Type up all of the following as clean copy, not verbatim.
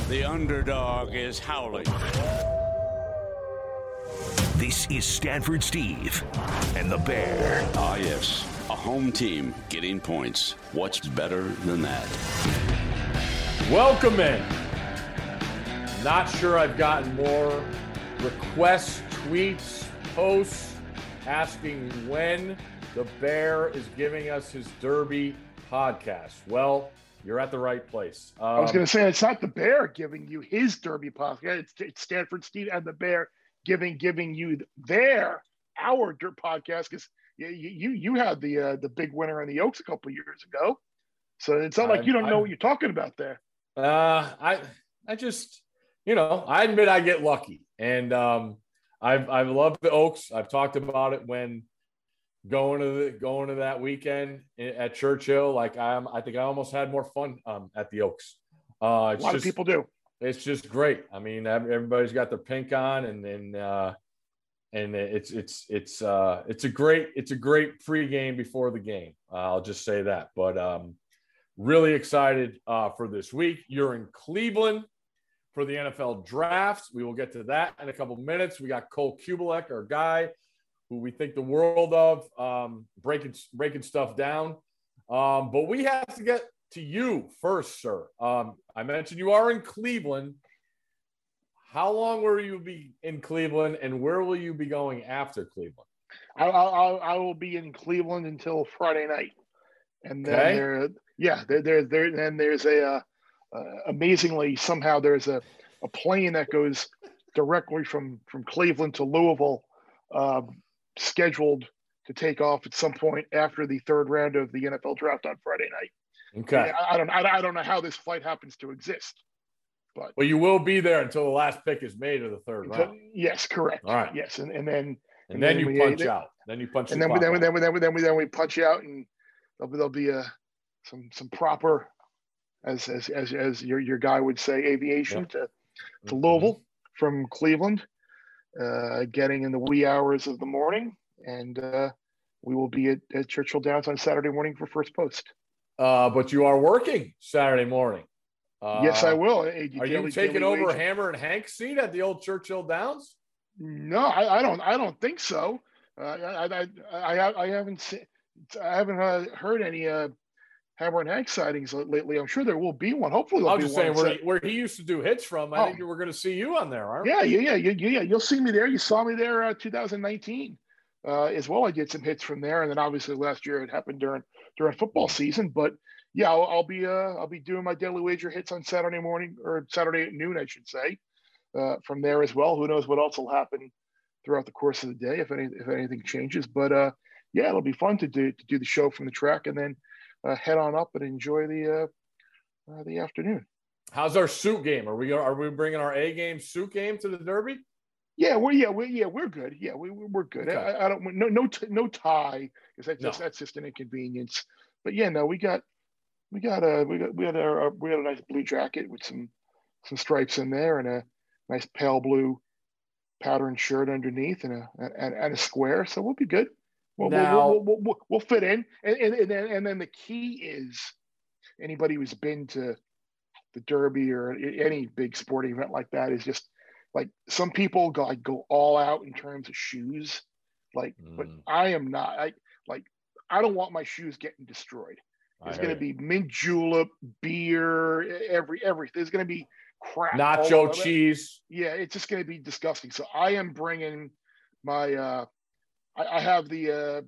The underdog is howling. This is Stanford Steve and the Bear. Ah, yes. A home team getting points. What's better than that? Welcome in. Not sure I've gotten more requests, tweets, posts asking when the Bear is giving us his Derby podcast. Well, you're at the right place. I was going to say, it's not the Bear giving you his Derby podcast. It's Stanford Steve and the Bear giving you our Dirt podcast, because you had the big winner in the Oaks a couple of years ago. So it's not like you don't know what you're talking about there. I just, I admit I get lucky, and I've loved the Oaks. I've talked about it when going to that weekend at Churchill. I think I almost had more fun at the Oaks. A lot of people do. It's just great. I mean, everybody's got their pink on, and it's a great pregame before the game. I'll just say that. But really excited for this week. You're in Cleveland for the NFL draft. We will get to that in a couple minutes. We got Cole Cubelic, our guy, who we think the world of, breaking stuff down. But we have to get to you first, sir. I mentioned you are in Cleveland. How long will you be in Cleveland, and where will you be going after Cleveland? I will be in Cleveland until Friday night, and then there's amazingly somehow there's a plane that goes directly from Cleveland to Louisville, scheduled to take off at some point after the third round of the NFL draft on Friday night. Okay. I don't know how this flight happens to exist, but you will be there until the last pick is made of the third round. Yes, correct. All right. Yes, and then you punch out. Then you punch. And then we punch out, and there'll be some proper, as your guy would say, aviation to Louisville from Cleveland, getting in the wee hours of the morning, and we will be at Churchill Downs on Saturday morning for first post. But you are working Saturday morning. Yes, I will. Are you taking over Hammer and Hank's seat at the old Churchill Downs? No, I don't think so. I haven't heard any Hammer and Hank sightings lately. I'm sure there will be one. Hopefully, I'm just saying where he used to do hits from. I think we're going to see you on there, aren't we? Yeah. You'll see me there. You saw me there 2019 as well. I did some hits from there, and then obviously last year it happened during football season. But yeah, I'll be doing my daily wager hits on Saturday morning, or Saturday at noon, I should say, from there as well. Who knows what else will happen throughout the course of the day if anything changes. But yeah, it'll be fun to do the show from the track, and then head on up and enjoy the afternoon. How's our suit game? Are we bringing our A game suit game to the Derby? Yeah, we're good. Yeah, we're good. Okay. I don't no tie, because that's just an inconvenience. But yeah, no, we had a nice blue jacket with some stripes in there, and a nice pale blue patterned shirt underneath, and a square. So we'll be good. We'll fit in, and then the key is anybody who's been to the Derby or any big sporting event like that is just like, some people go all out in terms of shoes, but I am not. I don't want my shoes getting destroyed. There's going to be mint julep, beer, everything. There's going to be crap, nacho cheese. Yeah, it's just going to be disgusting. So I am bringing my. I have the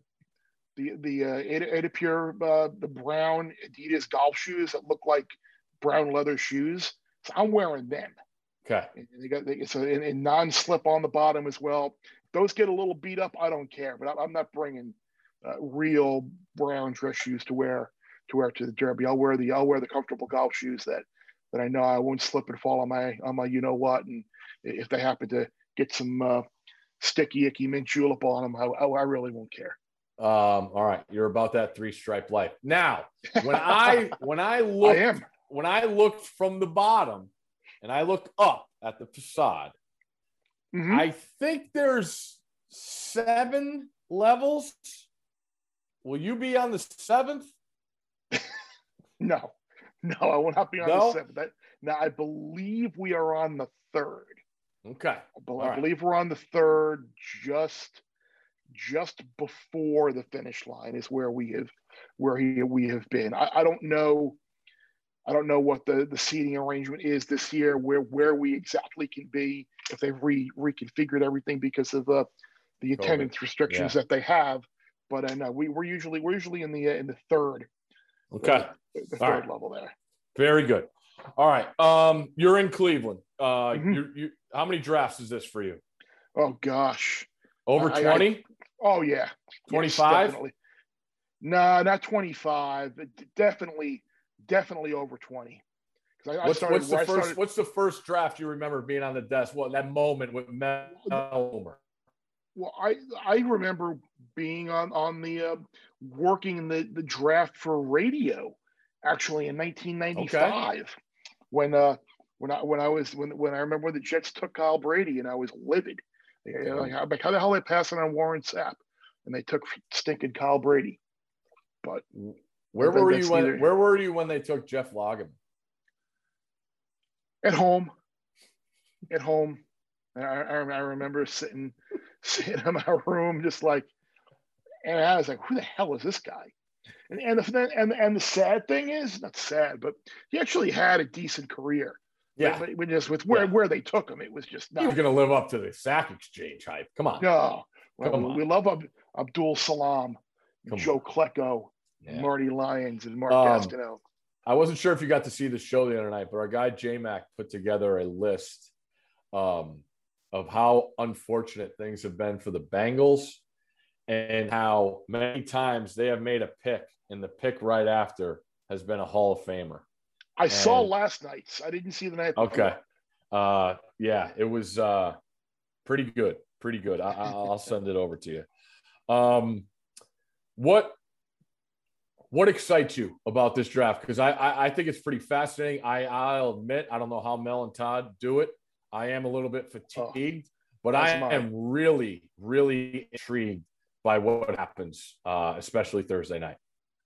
Adipure, the brown Adidas golf shoes that look like brown leather shoes. So I'm wearing them. Okay. And they non-slip on the bottom as well. Those get a little beat up, I don't care, but I'm not bringing real brown dress shoes to wear to the Derby. I'll wear the comfortable golf shoes that I know I won't slip and fall on my you know what, and if they happen to get some sticky icky mint julep on them, I really won't care. All right, you're about that three-stripe life. Now, when I looked from the bottom and I looked up at the facade, I think there's 7 levels. Will you be on the 7th? No, I will not be on the 7th. Now, I believe we are on the third. Okay. I believe we're on the third, just before the finish line is where we have been. I don't know. I don't know what the seating arrangement is this year, where we exactly can be if they've reconfigured everything because of the attendance restrictions that they have. But I know we're usually in the third. Okay. The third level there. Very good. All right. You're in Cleveland. You how many drafts is this for you? Oh gosh. Over 20? Oh yeah. 25? Yes, definitely. No, not 25. Definitely over 20. What's the first draft you remember being on the desk? What, that moment with Mel Homer? Well, I remember being on the working the draft for radio, actually in 1995, when I remember when the Jets took Kyle Brady, and I was livid. Like, how the hell they passing on Warren Sapp, and they took stinking Kyle Brady. But where were you when they took Jeff Lageman? At home. I remember sitting in my room, just like, and I was like, "Who the hell is this guy?" And the sad thing is, not sad, but he actually had a decent career. Yeah, but just with where they took him, it was just not. He was going to live up to the sack exchange hype. Come on. No, we love Abdul Salam, Joe Klecko, Marty Lyons, and Mark Gastineau. I wasn't sure if you got to see the show the other night, but our guy J-Mac put together a list of how unfortunate things have been for the Bengals and how many times they have made a pick, and the pick right after has been a Hall of Famer. I saw last night's. I didn't see the night before. Okay. Yeah, it was pretty good. Pretty good. I'll send it over to you. What excites you about this draft? Because I think it's pretty fascinating. I'll admit, I don't know how Mel and Todd do it. I am a little bit fatigued, but I am really, really intrigued by what happens, especially Thursday night.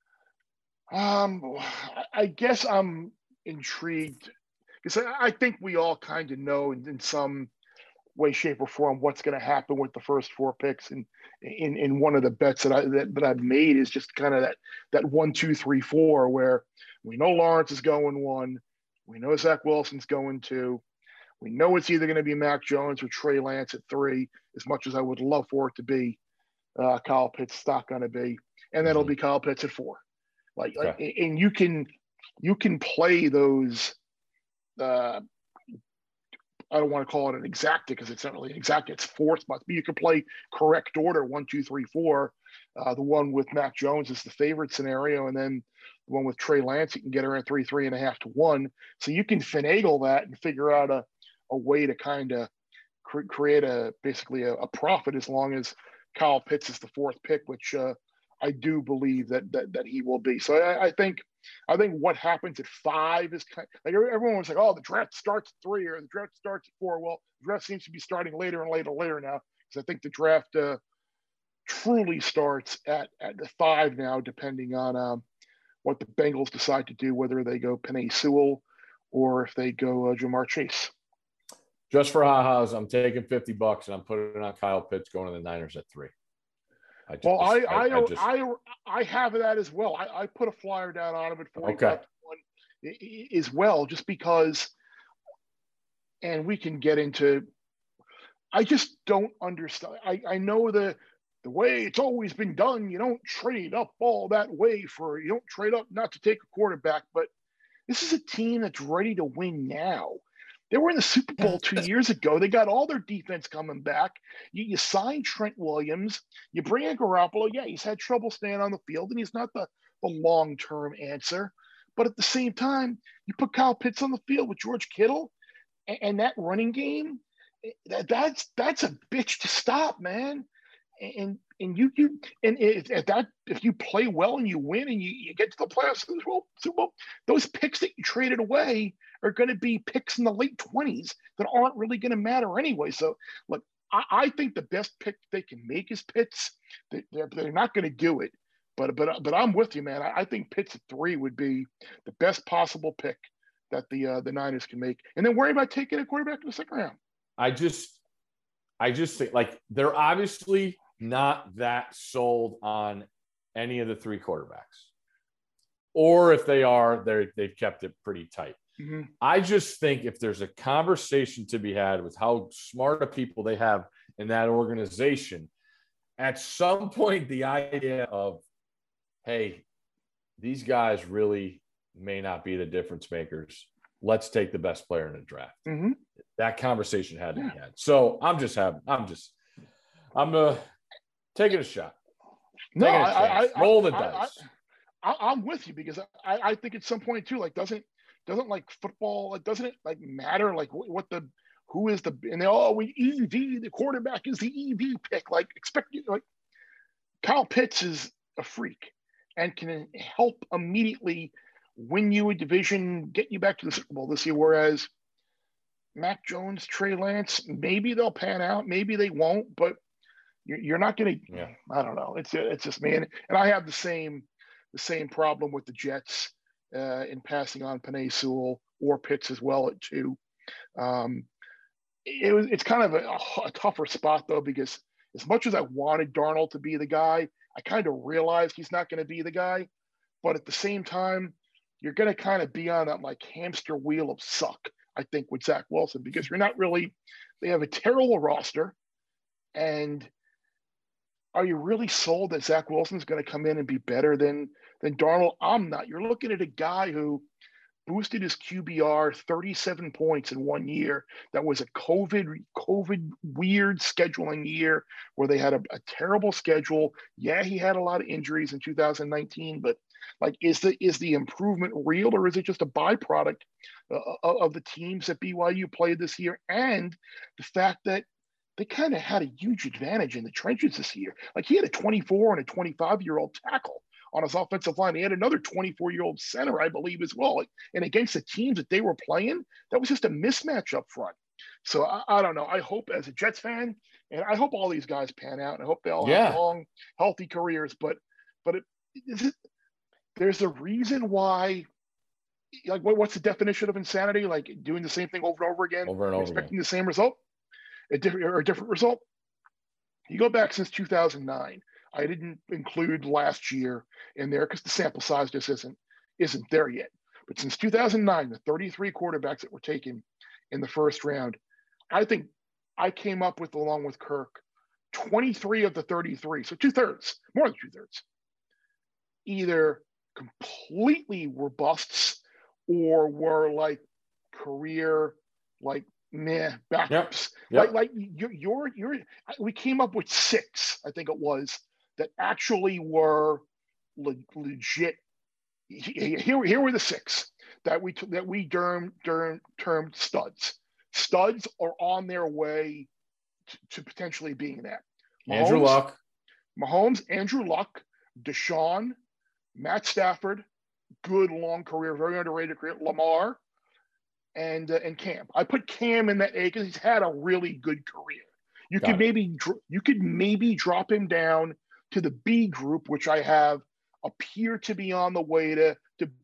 I guess I'm intrigued because I think we all kind of know in some way, shape, or form what's going to happen with the first four picks. And in one of the bets that I've made is just kind of that 1, 2, 3, 4, where we know Lawrence is going 1, we know Zach Wilson's going 2, we know it's either going to be Mac Jones or Trey Lance at 3. As much as I would love for it to be Kyle Pitts, not going to be, and then it'll be Kyle Pitts at 4. Like, and you can play those. I don't want to call it an exacta because it's not really an exacta. It's fourth spots, but you can play correct order 1, 2, 3, 4. The one with Mac Jones is the favorite scenario, and then the one with Trey Lance, you can get around 3, 3.5 to 1. So you can finagle that and figure out a way to kind of create basically a profit as long as Kyle Pitts is the fourth pick, which I do believe that he will be. So I think what happens at 5 is kind of, like everyone was like, oh, the draft starts at 3 or the draft starts at 4. Well, the draft seems to be starting later and later now, because I think the draft truly starts at the 5 now, depending on what the Bengals decide to do, whether they go Penei Sewell or if they go Jamar Chase. Just for ha-has, I'm taking $50 and I'm putting it on Kyle Pitts going to the Niners at 3. I have that as well. I put a flyer down on him at 45 to 1 as well, just because, and we can get into, I just don't understand. I know the way it's always been done. You don't trade up all that way you don't trade up not to take a quarterback, but this is a team that's ready to win now. They were in the Super Bowl 2 years ago. They got all their defense coming back. You sign Trent Williams. You bring in Garoppolo. Yeah, he's had trouble staying on the field, and he's not the long-term answer. But at the same time, you put Kyle Pitts on the field with George Kittle, and that running game, that's a bitch to stop, man. And if you play well and you win and you get to the playoffs, well, those picks that you traded away are going to be picks in the late 20s that aren't really going to matter anyway. So, look, I think the best pick they can make is Pitts. They're not going to do it, but I'm with you, man. I think Pitts at 3 would be the best possible pick that the Niners can make, and then worry about taking a quarterback in the second round. I just think like they're obviously not that sold on any of the three quarterbacks, or if they are, they've kept it pretty tight. Mm-hmm. I just think if there's a conversation to be had with how smart of people they have in that organization, at some point the idea of, hey, these guys really may not be the difference makers. Let's take the best player in the draft. Mm-hmm. That conversation had to be had. So I'm taking a shot. Roll the dice. I'm with you because I think at some point too, like doesn't like football, like doesn't it like matter like who is the, and they EV, the quarterback is the EV pick, like like Kyle Pitts is a freak and can help immediately win you a division, get you back to the Super Bowl this year. Whereas Mac Jones, Trey Lance, maybe they'll pan out, maybe they won't, but you're not going to. Yeah. I don't know. It's just, man, and I have the same problem with the Jets in passing on Penei Sewell or Pitts as well at 2. It's kind of a tougher spot though, because as much as I wanted Darnold to be the guy, I kind of realized he's not going to be the guy. But at the same time, you're going to kind of be on that like hamster wheel of suck, I think, with Zach Wilson, because you're not really, they have a terrible roster. And are you really sold that Zach Wilson's going to come in and be better than Darnold? I'm not. You're looking at a guy who boosted his QBR 37 points in 1 year. That was a COVID weird scheduling year where they had a terrible schedule. Yeah, he had a lot of injuries in 2019, but like, is the improvement real, or is it just a byproduct of the teams that BYU played this year, and the fact that they kind of had a huge advantage in the trenches this year? Like, he had a 24 and a 25-year-old tackle on his offensive line. He had another 24-year-old center, I believe, as well. And against the teams that they were playing, that was just a mismatch up front. So I don't know. I hope, as a Jets fan, and I hope all these guys pan out, and I hope they all have long, healthy careers. But there's a reason why. Like, what's the definition of insanity? Like doing the same thing over and over again, expecting the same result, a different result. You go back since 2009. I didn't include last year in there because the sample size just isn't there yet. But since 2009, the 33 quarterbacks that were taken in the first round, I think I came up with, along with Kirk, 23 of the 33, so 2/3, more than 2/3, either completely were busts or were like career, like meh backups. Yep. Like we came up with 6, I think it was, that actually were legit. Here were the 6 that we termed studs. Studs are on their way to potentially being that. Mahomes, Andrew Luck, Deshaun, Matt Stafford, good long career, very underrated career. Lamar, and Cam. I put Cam in that A because he's had a really good career. You could maybe drop him down to the B group, which I have appear to be on the way to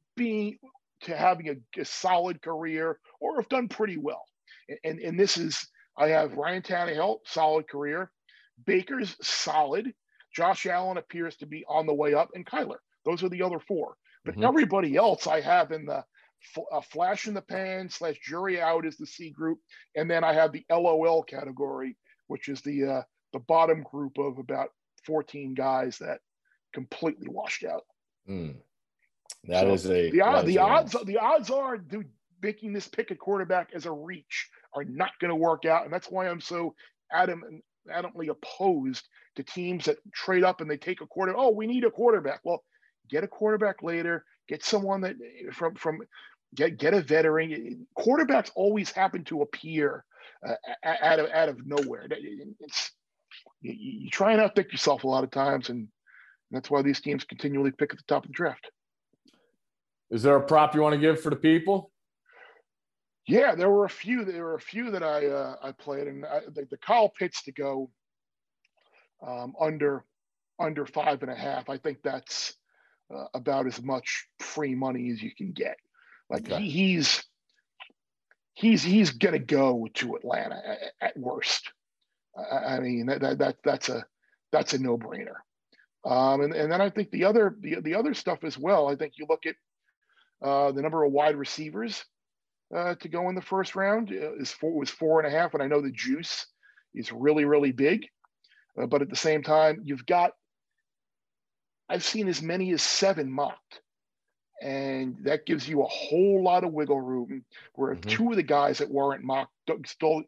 having a solid career, or have done pretty well. And this is, I have Ryan Tannehill, solid career. Baker's solid. Josh Allen appears to be on the way up, and Kyler. Those are the other 4. But everybody else I have in the flash in the pan / jury out is the C group. And then I have the LOL category, which is the bottom group of about 14 guys that completely washed out. The odds are, dude, making this pick at quarterback as a reach are not going to work out. And that's why I'm so adamantly opposed to teams that trade up and they take a quarterback. Oh, we need a quarterback. Well, get a quarterback later. Get someone that get a veteran. Quarterbacks always happen to appear out of nowhere. You try and outthink yourself a lot of times, and that's why these teams continually pick at the top of the draft. Is there a prop you want to give for the people? Yeah, there were a few that I played, and the Kyle Pitts to go under 5.5. I think that's about as much free money as you can get. Like, he's he's going to go to Atlanta at worst. I mean, that's a no-brainer. And then I think the other stuff as well. I think you look at the number of wide receivers to go in the first round was 4.5, and I know the juice is really, really big. But at the same time, I've seen as many as 7 mocked, and that gives you a whole lot of wiggle room. Where if two of the guys that weren't mocked don't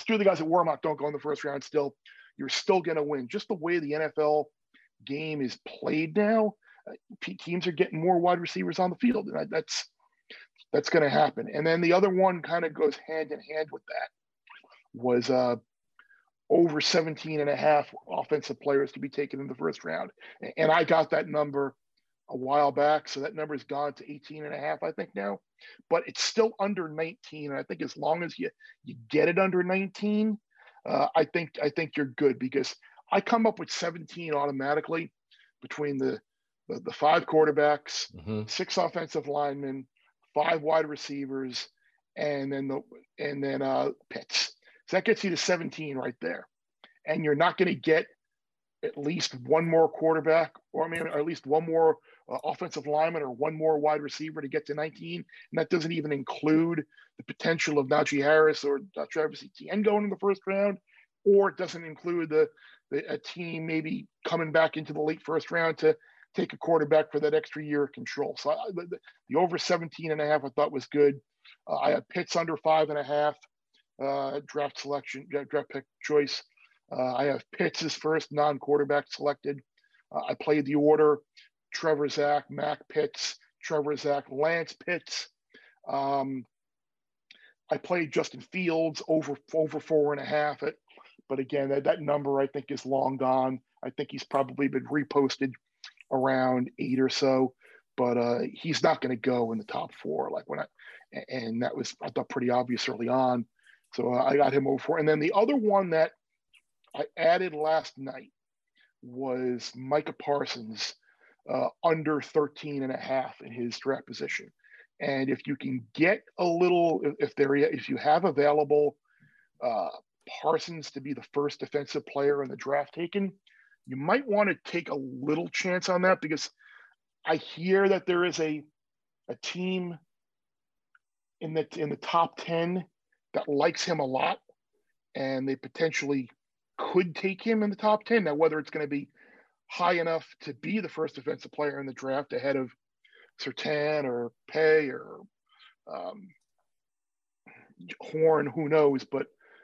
go in the first round, you're still going to win. Just the way the NFL game is played now, teams are getting more wide receivers on the field, and that's going to happen. And then the other one kind of goes hand in hand with that was over 17.5 offensive players to be taken in the first round. And I got that number a while back. So that number has gone to 18.5, I think now, but it's still under 19. And I think as long as you get it under 19, I think you're good, because I come up with 17 automatically between the 5 quarterbacks, 6 offensive linemen, 5 wide receivers, and then Pitts. So that gets you to 17 right there. And you're not going to get at least one more quarterback, or at least one more offensive lineman or one more wide receiver to get to 19. And that doesn't even include the potential of Najee Harris or Travis Etienne going in the first round, or it doesn't include a team maybe coming back into the late first round to take a quarterback for that extra year of control. So the over 17.5 I thought was good. I have Pitts under 5.5. Draft pick choice. I have Pitts as first non-quarterback selected. I played the order: Trevor, Zach, Mac, Pitts, Trevor, Zach, Lance, Pitts. I played Justin Fields over 4.5. But again, that number I think is long gone. I think he's probably been reposted around 8 or so, but he's not going to go in the top 4. And that was, I thought, pretty obvious early on. So I got him over 4. And then the other one that I added last night was Micah Parsons, under 13.5 in his draft position. And if you can get if you have available Parsons to be the first defensive player in the draft taken, you might want to take a little chance on that, because I hear that there is a team in the top 10 that likes him a lot, and they potentially could take him in the top 10. Now, whether it's going to be high enough to be the first defensive player in the draft ahead of Surtain or Pay or Horn, who knows? But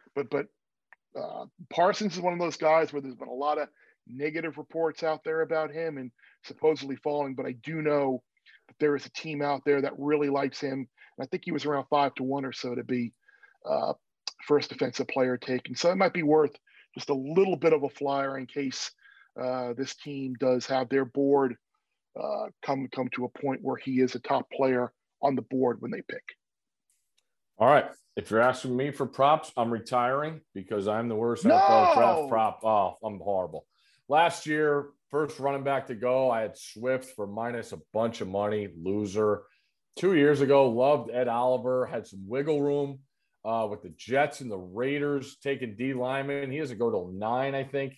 Parsons is one of those guys where there's been a lot of negative reports out there about him and supposedly falling. But I do know that there is a team out there that really likes him. And I think he was around 5-1 or so to be first defensive player taken. So it might be worth just a little bit of a flyer in case this team does have their board come to a point where he is a top player on the board when they pick. All right. If you're asking me for props, I'm retiring because I'm the worst NFL draft prop. Oh, I'm horrible. Last year, first running back to go, I had Swift for minus a bunch of money. Loser. 2 years ago, loved Ed Oliver, had some wiggle room with the Jets and the Raiders taking D lineman. He doesn't go till 9, I think,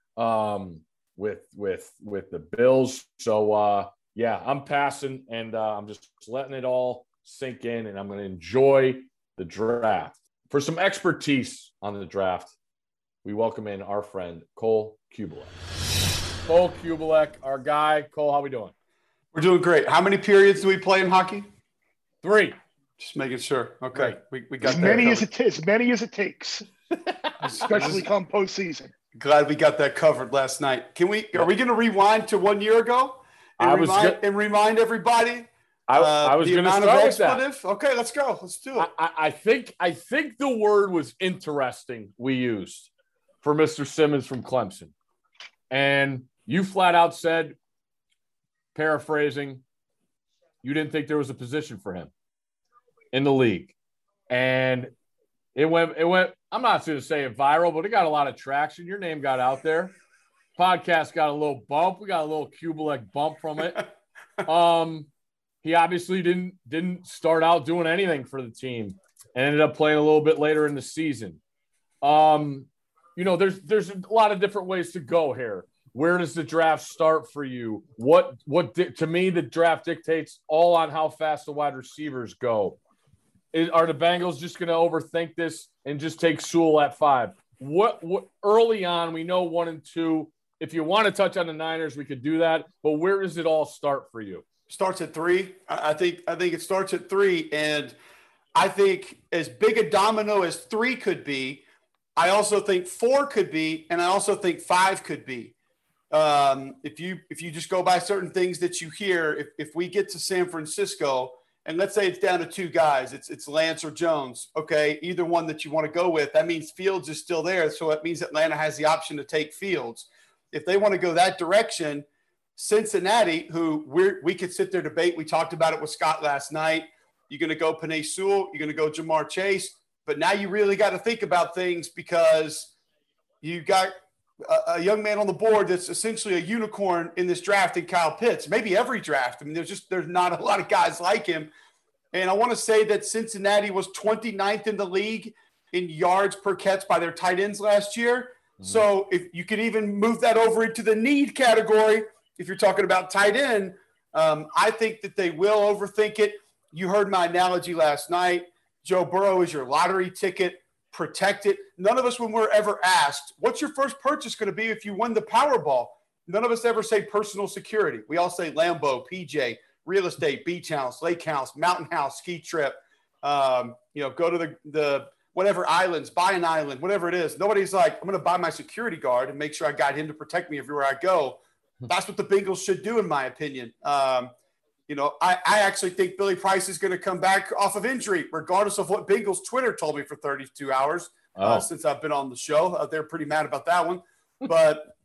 with the Bills. So yeah, I'm passing, and I'm just letting it all sink in, and I'm going to enjoy the draft. For some expertise on the draft, we welcome in our friend Cole Cubelic. Cole Cubelic, our guy. Cole, how we doing? We're doing great. How many periods do we play in hockey? 3. Just making sure. Okay, right. we got as many as it takes, especially come postseason. Glad we got that covered last night. Are we going to rewind to 1 year ago and remind everybody? I was going to start with that. Okay, let's go. Let's do it. I think the word was interesting we used for Mr. Simmons from Clemson. And you flat out said, paraphrasing, you didn't think there was a position for him in the league. And it went, I'm not going to say it viral, but it got a lot of traction. Your name got out there. Podcast got a little bump. We got a little Cubelic bump from it. He obviously didn't start out doing anything for the team and ended up playing a little bit later in the season. There's a lot of different ways to go here. Where does the draft start for you? To me, the draft dictates all on how fast the wide receivers go. Are the Bengals just going to overthink this and just take Sewell at 5? What early on, we know 1 and 2. If you want to touch on the Niners, we could do that. But where does it all start for you? Starts at 3. I think it starts at 3, and I think as big a domino as 3 could be, I also think 4 could be, and I also think 5 could be. If you just go by certain things that you hear, if we get to San Francisco, and let's say it's down to 2 guys, it's Lance or Jones, okay, either one that you want to go with, that means Fields is still there, so it means Atlanta has the option to take Fields. If they want to go that direction, Cincinnati, who we could sit there debate, we talked about it with Scott last night, you're going to go Penei Sewell, you're going to go Jamar Chase, but now you really got to think about things because you got a young man on the board that's essentially a unicorn in this draft in Kyle Pitts, maybe every draft. I mean, there's not a lot of guys like him. And I want to say that Cincinnati was 29th in the league in yards per catch by their tight ends last year. Mm-hmm. So if you could even move that over into the need category, if you're talking about tight end, I think that they will overthink it. You heard my analogy last night. Joe Burrow is your lottery ticket. Protect it. None of us, when we're ever asked, what's your first purchase going to be if you win the Powerball? None of us ever say personal security. We all say Lambo, PJ, real estate, beach house, lake house, mountain house, ski trip, go to the whatever islands, buy an island, whatever it is. Nobody's like, I'm going to buy my security guard and make sure I got him to protect me everywhere I go. That's what the Bengals should do, in my opinion. I actually think Billy Price is going to come back off of injury, regardless of what Bengals Twitter told me for 32 hours since I've been on the show. They're pretty mad about that one. But,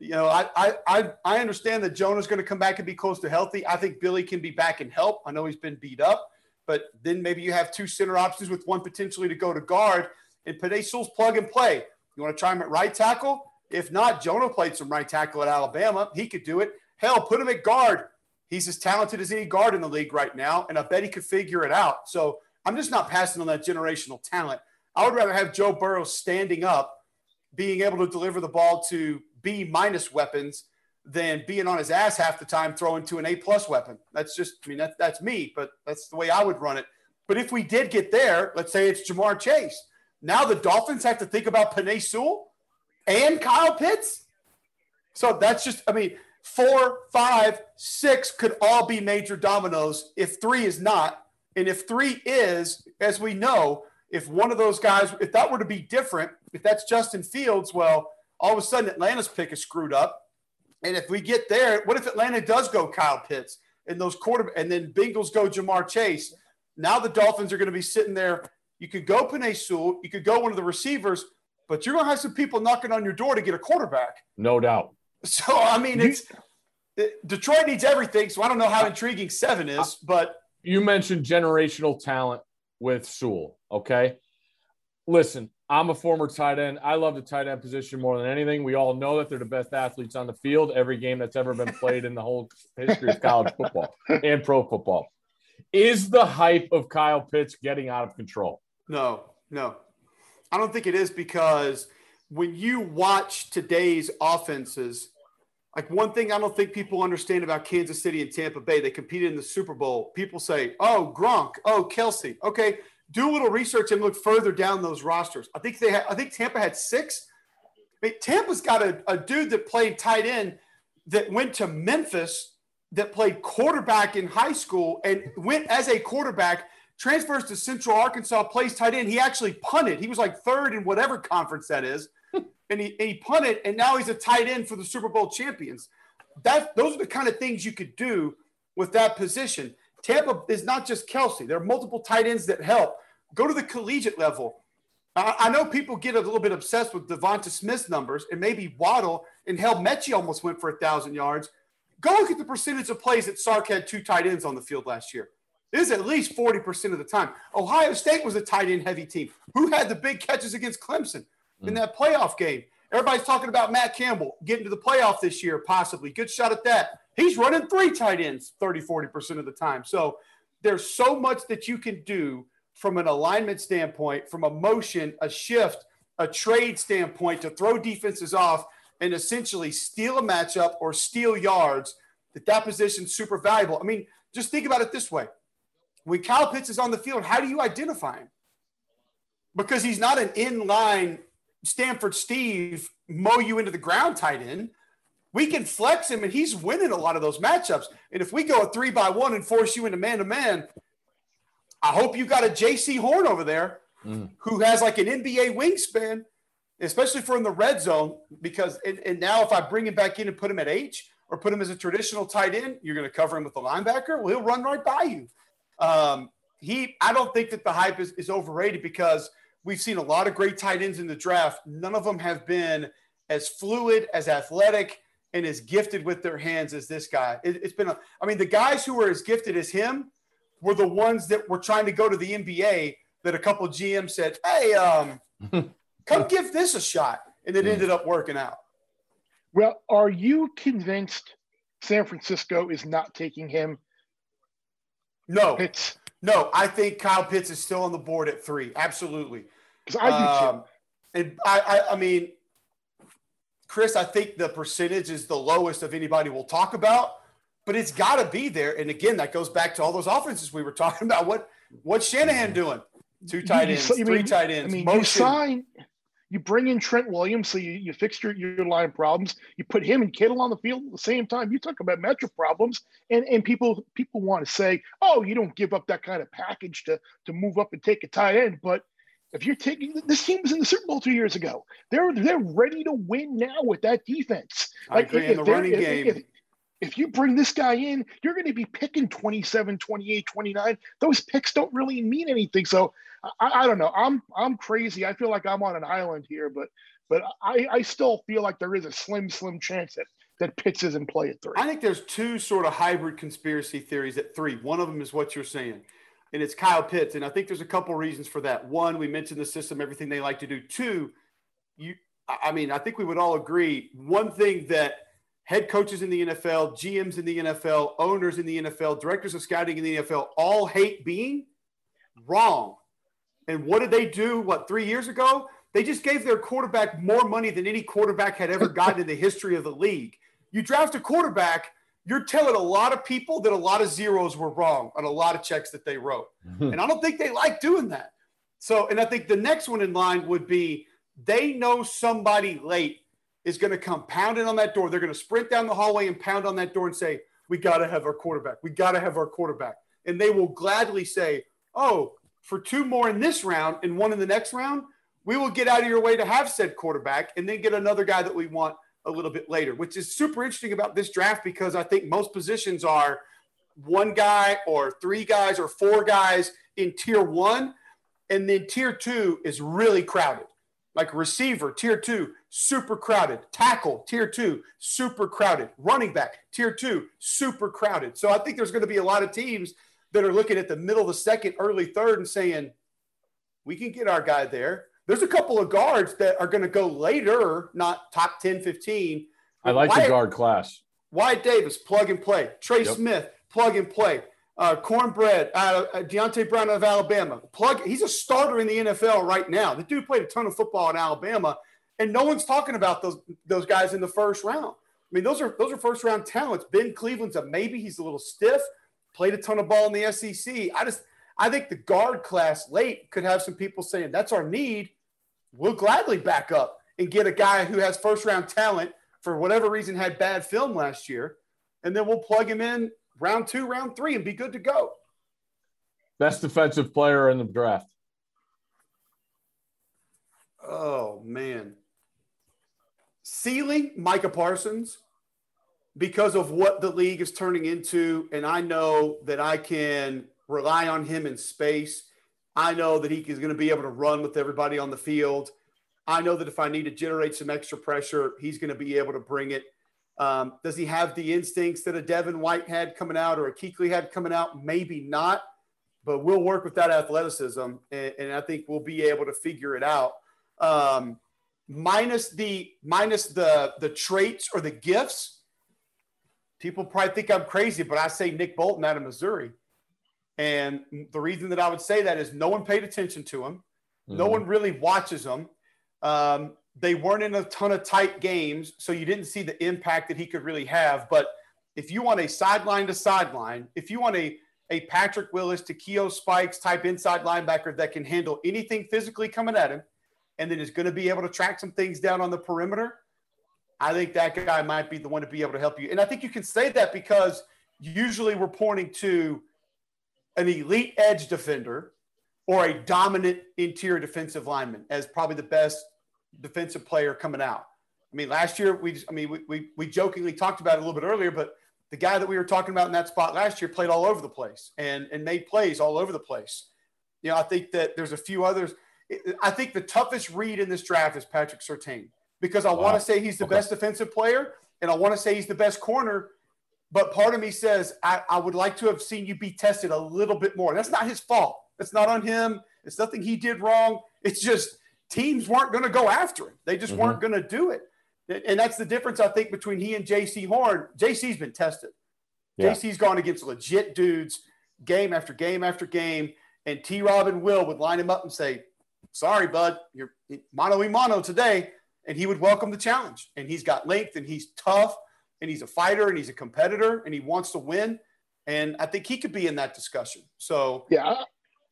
I understand that Jonah's going to come back and be close to healthy. I think Billy can be back and help. I know he's been beat up. But then maybe you have 2 center options with one potentially to go to guard. And Penei Sewell's plug and play. You want to try him at right tackle? If not, Jonah played some right tackle at Alabama. He could do it. Hell, put him at guard. He's as talented as any guard in the league right now, and I bet he could figure it out. So I'm just not passing on that generational talent. I would rather have Joe Burrow standing up, being able to deliver the ball to B- weapons than being on his ass half the time throwing to an A+ weapon. That's just, that's me, but that's the way I would run it. But if we did get there, let's say it's Jamar Chase. Now the Dolphins have to think about Penei Sewell and Kyle Pitts. So that's just, 4, 5, 6 could all be major dominoes if 3 is not. And if 3 is, as we know, if one of those guys, if that were to be different, if that's Justin Fields, well, all of a sudden Atlanta's pick is screwed up. And if we get there, what if Atlanta does go Kyle Pitts and and then Bengals go Jamar Chase? Now the Dolphins are going to be sitting there. You could go Penei Sewell, you could go one of the receivers, but you're going to have some people knocking on your door to get a quarterback. No doubt. So, Detroit needs everything, so I don't know how intriguing 7 is, but – you mentioned generational talent with Sewell, okay? Listen, I'm a former tight end. I love the tight end position more than anything. We all know that they're the best athletes on the field every game that's ever been played in the whole history of college football and pro football. Is the hype of Kyle Pitts getting out of control? No. I don't think it is, because when you watch today's offenses, like, one thing I don't think people understand about Kansas City and Tampa Bay, they competed in the Super Bowl. People say, oh, Gronk, oh, Kelsey. Okay, do a little research and look further down those rosters. I think Tampa had 6. Tampa's got a dude that played tight end that went to Memphis, that played quarterback in high school and went as a quarterback, transfers to Central Arkansas, plays tight end. He actually punted. He was like 3rd in whatever conference that is. And he punted, and now he's a tight end for the Super Bowl champions. Those are the kind of things you could do with that position. Tampa is not just Kelsey. There are multiple tight ends that help. Go to the collegiate level. I know people get a little bit obsessed with Devonta Smith's numbers, and maybe Waddle, and hell, Mechie almost went for 1,000 yards. Go look at the percentage of plays that Sark had 2 tight ends on the field last year. It is at least 40% of the time. Ohio State was a tight end heavy team. Who had the big catches against Clemson in that playoff game? Everybody's talking about Matt Campbell getting to the playoff this year, possibly. Good shot at that. He's running 3 tight ends 30, 40% of the time. So there's so much that you can do from an alignment standpoint, from a motion, a shift, a trade standpoint to throw defenses off and essentially steal a matchup or steal yards, that position's super valuable. I mean, just think about it this way. When Kyle Pitts is on the field, how do you identify him? Because he's not an inline Stanford Steve mow you into the ground tight end. We can flex him, and he's winning a lot of those matchups. And if we go a 3-by-1 and force you into man-to-man, I hope you got a J.C. Horn over there who has like an NBA wingspan, especially for in the red zone, because and now if I bring him back in and put him at H or put him as a traditional tight end, you're going to cover him with the linebacker. Well, he'll run right by you. I don't think that the hype is overrated because we've seen a lot of great tight ends in the draft. None of them have been as fluid, as athletic, and as gifted with their hands as this guy. It's been the guys who were as gifted as him were the ones that were trying to go to the NBA that a couple of GMs said, hey, come give this a shot. And it ended up working out. Well, are you convinced San Francisco is not taking him? No. Pitts? No, I think Kyle Pitts is still on the board at 3. Absolutely. Because I do too. And I mean, Chris, I think the percentage is the lowest of anybody we'll talk about, but it's got to be there. And again, that goes back to all those offenses we were talking about. What's Shanahan doing? 2 tight ends, 3 tight ends. You bring in Trent Williams, so you fix your line problems. You put him and Kittle on the field at the same time. You talk about matchup problems, and people want to say, oh, you don't give up that kind of package to move up and take a tight end. But if you're taking – this team was in the Super Bowl 2 years ago. They're ready to win now with that defense. I agree in the running game. If you bring this guy in, you're going to be picking 27, 28, 29. Those picks don't really mean anything. So I don't know. I'm crazy. I feel like I'm on an island here, but I still feel like there is a slim chance that Pitts is in play at 3. I think there's 2 sort of hybrid conspiracy theories at 3. One of them is what you're saying, and it's Kyle Pitts. And I think there's a couple reasons for that. One, we mentioned the system, everything they like to do. 2, I think we would all agree. One thing that head coaches in the NFL, GMs in the NFL, owners in the NFL, directors of scouting in the NFL all hate being wrong. And what did they do, 3 years ago? They just gave their quarterback more money than any quarterback had ever gotten in the history of the league. You draft a quarterback, you're telling a lot of people that a lot of zeros were wrong on a lot of checks that they wrote. And I don't think they like doing that. So, and I think the next one in line would be they know somebody late is going to come pounding on that door. They're going to sprint down the hallway and pound on that door and say, we got to have our quarterback. We got to have our quarterback. And they will gladly say, oh, for 2 more in this round and 1 in the next round, we will get out of your way to have said quarterback and then get another guy that we want a little bit later, which is super interesting about this draft because I think most positions are 1 guy or 3 guys or 4 guys in tier 1. And then tier 2 is really crowded. Like receiver, tier 2, super crowded. Tackle, tier 2, super crowded. Running back, tier 2, super crowded. So I think there's going to be a lot of teams that are looking at the middle of the second, early third and saying, we can get our guy there. There's a couple of guards that are going to go later, not top 10, 15. I like the guard class. Wyatt Davis, plug and play. Trey Smith, plug and play. Cornbread, Deontay Brown of Alabama. He's a starter in the NFL right now. The dude played a ton of football in Alabama, and no one's talking about those guys in the first round. I mean, those are first round talents. Ben Cleveland's a maybe. He's a little stiff. Played a ton of ball in the SEC. I think the guard class late could have some people saying that's our need. We'll gladly back up and get a guy who has first round talent for whatever reason had bad film last year, and then we'll plug him in round 2, round 3, and be good to go. Best defensive player in the draft. Oh, man. Ceiling, Micah Parsons, because of what the league is turning into, and I know that I can rely on him in space. I know that he is going to be able to run with everybody on the field. I know that if I need to generate some extra pressure, he's going to be able to bring it. Does he have the instincts that a Devin White had coming out or a Kuechly had coming out? Maybe not, but we'll work with that athleticism, and I think we'll be able to figure it out. Minus the traits or the gifts, people probably think I'm crazy, but I say Nick Bolton out of Missouri. And the reason that I would say that is no one paid attention to him. Mm-hmm. No one really watches him. They weren't in a ton of tight games, so you didn't see the impact that he could really have. But if you want a sideline to sideline, if you want a Patrick Willis to Keo Spikes type inside linebacker that can handle anything physically coming at him and then is going to be able to track some things down on the perimeter, I think that guy might be the one to be able to help you. And I think you can say that because usually we're pointing to an elite edge defender or a dominant interior defensive lineman as probably the best defensive player coming out. I mean, last year, we jokingly talked about it a little bit earlier, but the guy that we were talking about in that spot last year played all over the place and made plays all over the place. You know, I think that there's a few others. I think the toughest read in this draft is Patrick Surtain because I want to say he's the best defensive player and I want to say he's the best corner, but part of me says I would like to have seen you be tested a little bit more. That's not his fault. It's not on him. It's nothing he did wrong. It's just teams weren't going to go after him. They just weren't going to do it. And that's the difference, I think, between he and J.C. Horn. J.C.'s been tested. Yeah. J.C.'s gone against legit dudes game after game after game, and T-Rob and Will would line him up and say, sorry, bud, you're mano-a-mano today, and he would welcome the challenge. And he's got length, and he's tough, and he's a fighter, and he's a competitor, and he wants to win. And I think he could be in that discussion. So yeah,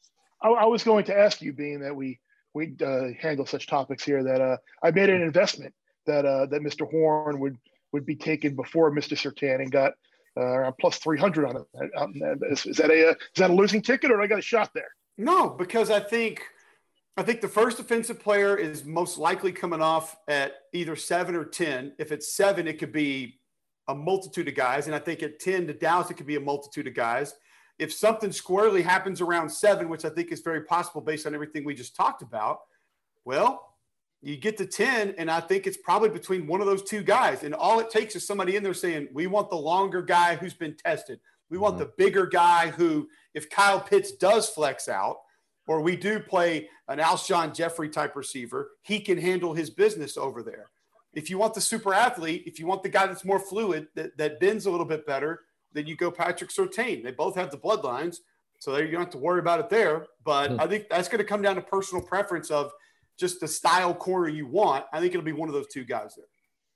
I was going to ask you, being that we handle such topics here, that I made an investment that Mr. Horn would be taken before Mr. Surtain and got around plus 300 on it. Is that a losing ticket, or I got a shot there? No, because I think the first defensive player is most likely coming off at either 7 or 10. If it's 7, it could be a multitude of guys, and I think at 10 to Dallas, it could be a multitude of guys. If something squarely happens around 7, which I think is very possible based on everything we just talked about, well, you get to 10, and I think it's probably between one of those two guys. And all it takes is somebody in there saying, we want the longer guy who's been tested. We want the bigger guy who, if Kyle Pitts does flex out, or we do play an Alshon Jeffrey type receiver, he can handle his business over there. If you want the super athlete, if you want the guy that's more fluid, that bends a little bit better, then you go Patrick Surtain. They both have the bloodlines, so you don't have to worry about it there. But I think that's going to come down to personal preference of just the style corner you want. I think it'll be one of those two guys there.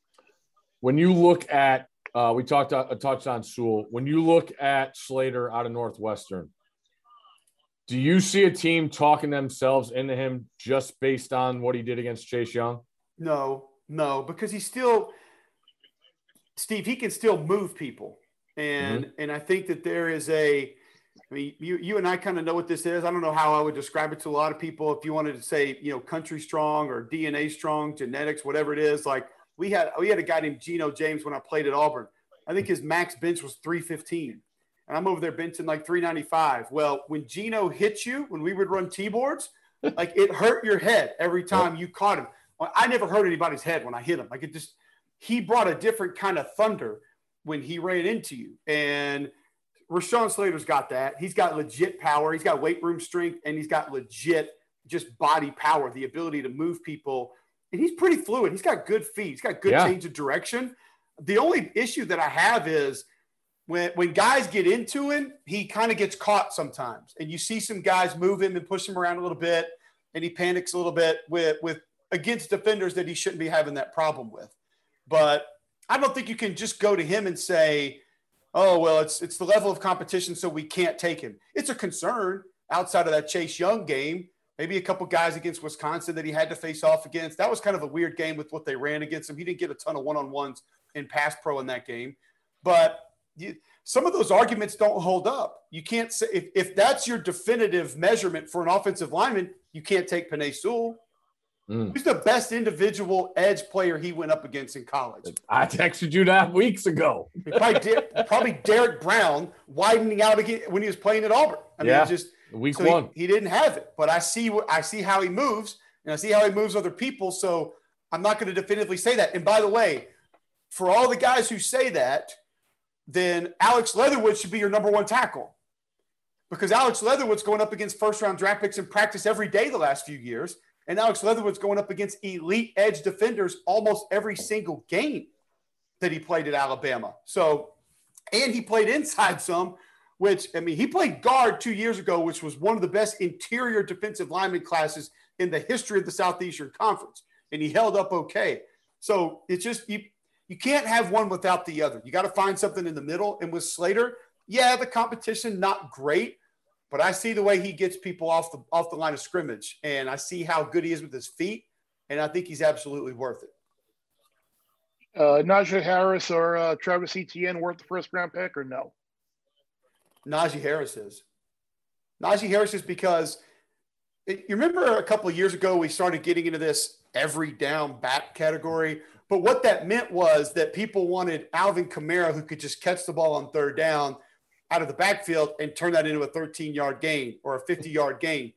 When you look at, we touched on Sewell. When you look at Slater out of Northwestern, do you see a team talking themselves into him just based on what he did against Chase Young? No, because he's still – Steve, he can still move people. And I think that there is I mean, you and I kind of know what this is. I don't know how I would describe it to a lot of people. If you wanted to say, country strong or DNA strong, genetics, whatever it is, like we had a guy named Geno James when I played at Auburn. I think his max bench was 315. And I'm over there benching like 395. Well, when Geno hit you, when we would run T-boards, like it hurt your head every time you caught him. I never hurt anybody's head when I hit him. Like he brought a different kind of thunder when he ran into you. And Rashawn Slater's got that. He's got legit power. He's got weight room strength, and he's got legit just body power, the ability to move people. And he's pretty fluid. He's got good feet. He's got good change of direction. The only issue that I have is when guys get into him, he kind of gets caught sometimes. And you see some guys move him and push him around a little bit, and he panics a little bit with against defenders that he shouldn't be having that problem with. But I don't think you can just go to him and say, oh, well, it's the level of competition, so we can't take him. It's a concern outside of that Chase Young game. Maybe a couple guys against Wisconsin that he had to face off against. That was kind of a weird game with what they ran against him. He didn't get a ton of one-on-ones in pass pro in that game. But some of those arguments don't hold up. You can't say if that's your definitive measurement for an offensive lineman, you can't take Penei Sewell. Who's the best individual edge player he went up against in college? I texted you that weeks ago. Probably Derek Brown widening out again when he was playing at Auburn. I mean, just week one. He didn't have it, but I see how he moves, and I see how he moves other people. So I'm not going to definitively say that. And by the way, for all the guys who say that, then Alex Leatherwood should be your number one tackle, because Alex Leatherwood's going up against first-round draft picks in practice every day the last few years. And Alex Leatherwood's going up against elite edge defenders almost every single game that he played at Alabama. So, and he played inside some which, I mean, he played guard 2 years ago, which was one of the best interior defensive lineman classes in the history of the Southeastern Conference, and he held up okay. So it's just you can't have one without the other. You got to find something in the middle. And with Slater, yeah, the competition not great, but I see the way he gets people off the line of scrimmage, and I see how good he is with his feet, and I think he's absolutely worth it. Najee Harris or Travis Etienne worth the first-round pick or no? Najee Harris is. Najee Harris is because you remember a couple of years ago we started getting into this every down back category, but what that meant was that people wanted Alvin Kamara, who could just catch the ball on third down out of the backfield and turn that into a 13-yard gain or a 50-yard gain.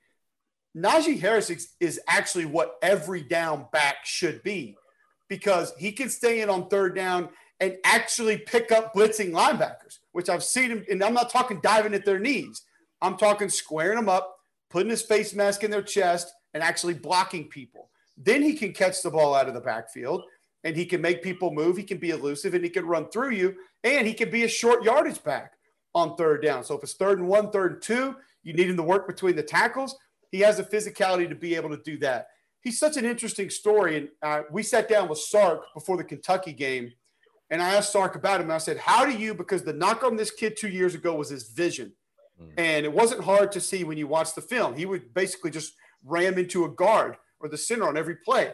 Najee Harris is actually what every down back should be, because he can stay in on third down and actually pick up blitzing linebackers, which I've seen him. And I'm not talking diving at their knees. I'm talking squaring them up, putting his face mask in their chest, and actually blocking people. Then he can catch the ball out of the backfield, and he can make people move. He can be elusive, and he can run through you, and he can be a short yardage back on third down. So if it's 3rd and 1, 3rd and 2, you need him to work between the tackles. He has the physicality to be able to do that. He's such an interesting story. And we sat down with Sark before the Kentucky game, and I asked Sark about him. And I said, how do you, because the knock on this kid 2 years ago was his vision. And it wasn't hard to see when you watch the film. He would basically just ram into a guard or the center on every play.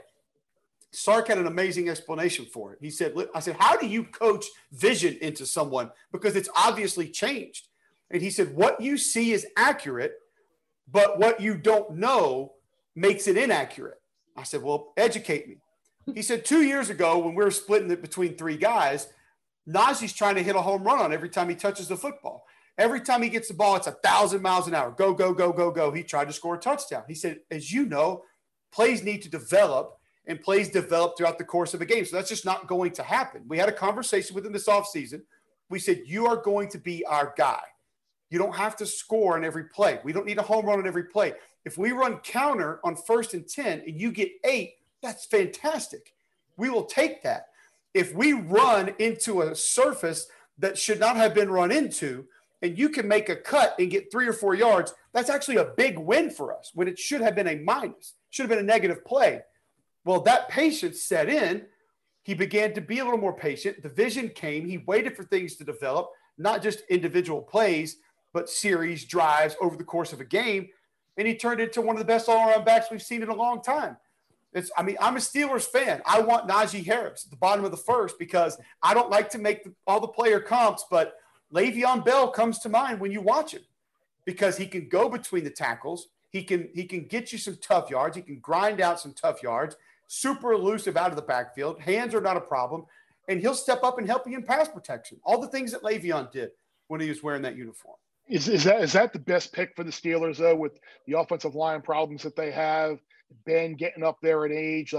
Sark had an amazing explanation for it. He said, I said, how do you coach vision into someone? Because it's obviously changed. And he said, what you see is accurate, but what you don't know makes it inaccurate. I said, well, educate me. He said 2 years ago when we were splitting it between 3 guys, Najee's trying to hit a home run on every time he touches the football. Every time he gets the ball, it's 1,000 miles an hour. Go, go, go, go, go. He tried to score a touchdown. He said, as you know, plays need to develop, and plays develop throughout the course of a game. So that's just not going to happen. We had a conversation with him this offseason. We said, you are going to be our guy. You don't have to score on every play. We don't need a home run on every play. If we run counter on 1st and 10 and you get 8, that's fantastic. We will take that. If we run into a surface that should not have been run into, and you can make a cut and get 3 or 4 yards, that's actually a big win for us when it should have been a minus, should have been a negative play. Well, that patience set in. He began to be a little more patient. The vision came. He waited for things to develop, not just individual plays, but series, drives over the course of a game. And he turned into one of the best all-around backs we've seen in a long time. I'm a Steelers fan. I want Najee Harris at the bottom of the first because I don't like to make all the player comps, but Le'Veon Bell comes to mind when you watch him because he can go between the tackles. He can get you some tough yards. He can grind out some tough yards. Super elusive out of the backfield. Hands are not a problem. And he'll step up and help you in pass protection. All the things that Le'Veon did when he was wearing that uniform. Is that the best pick for the Steelers, though, with the offensive line problems that they have, Ben getting up there in age?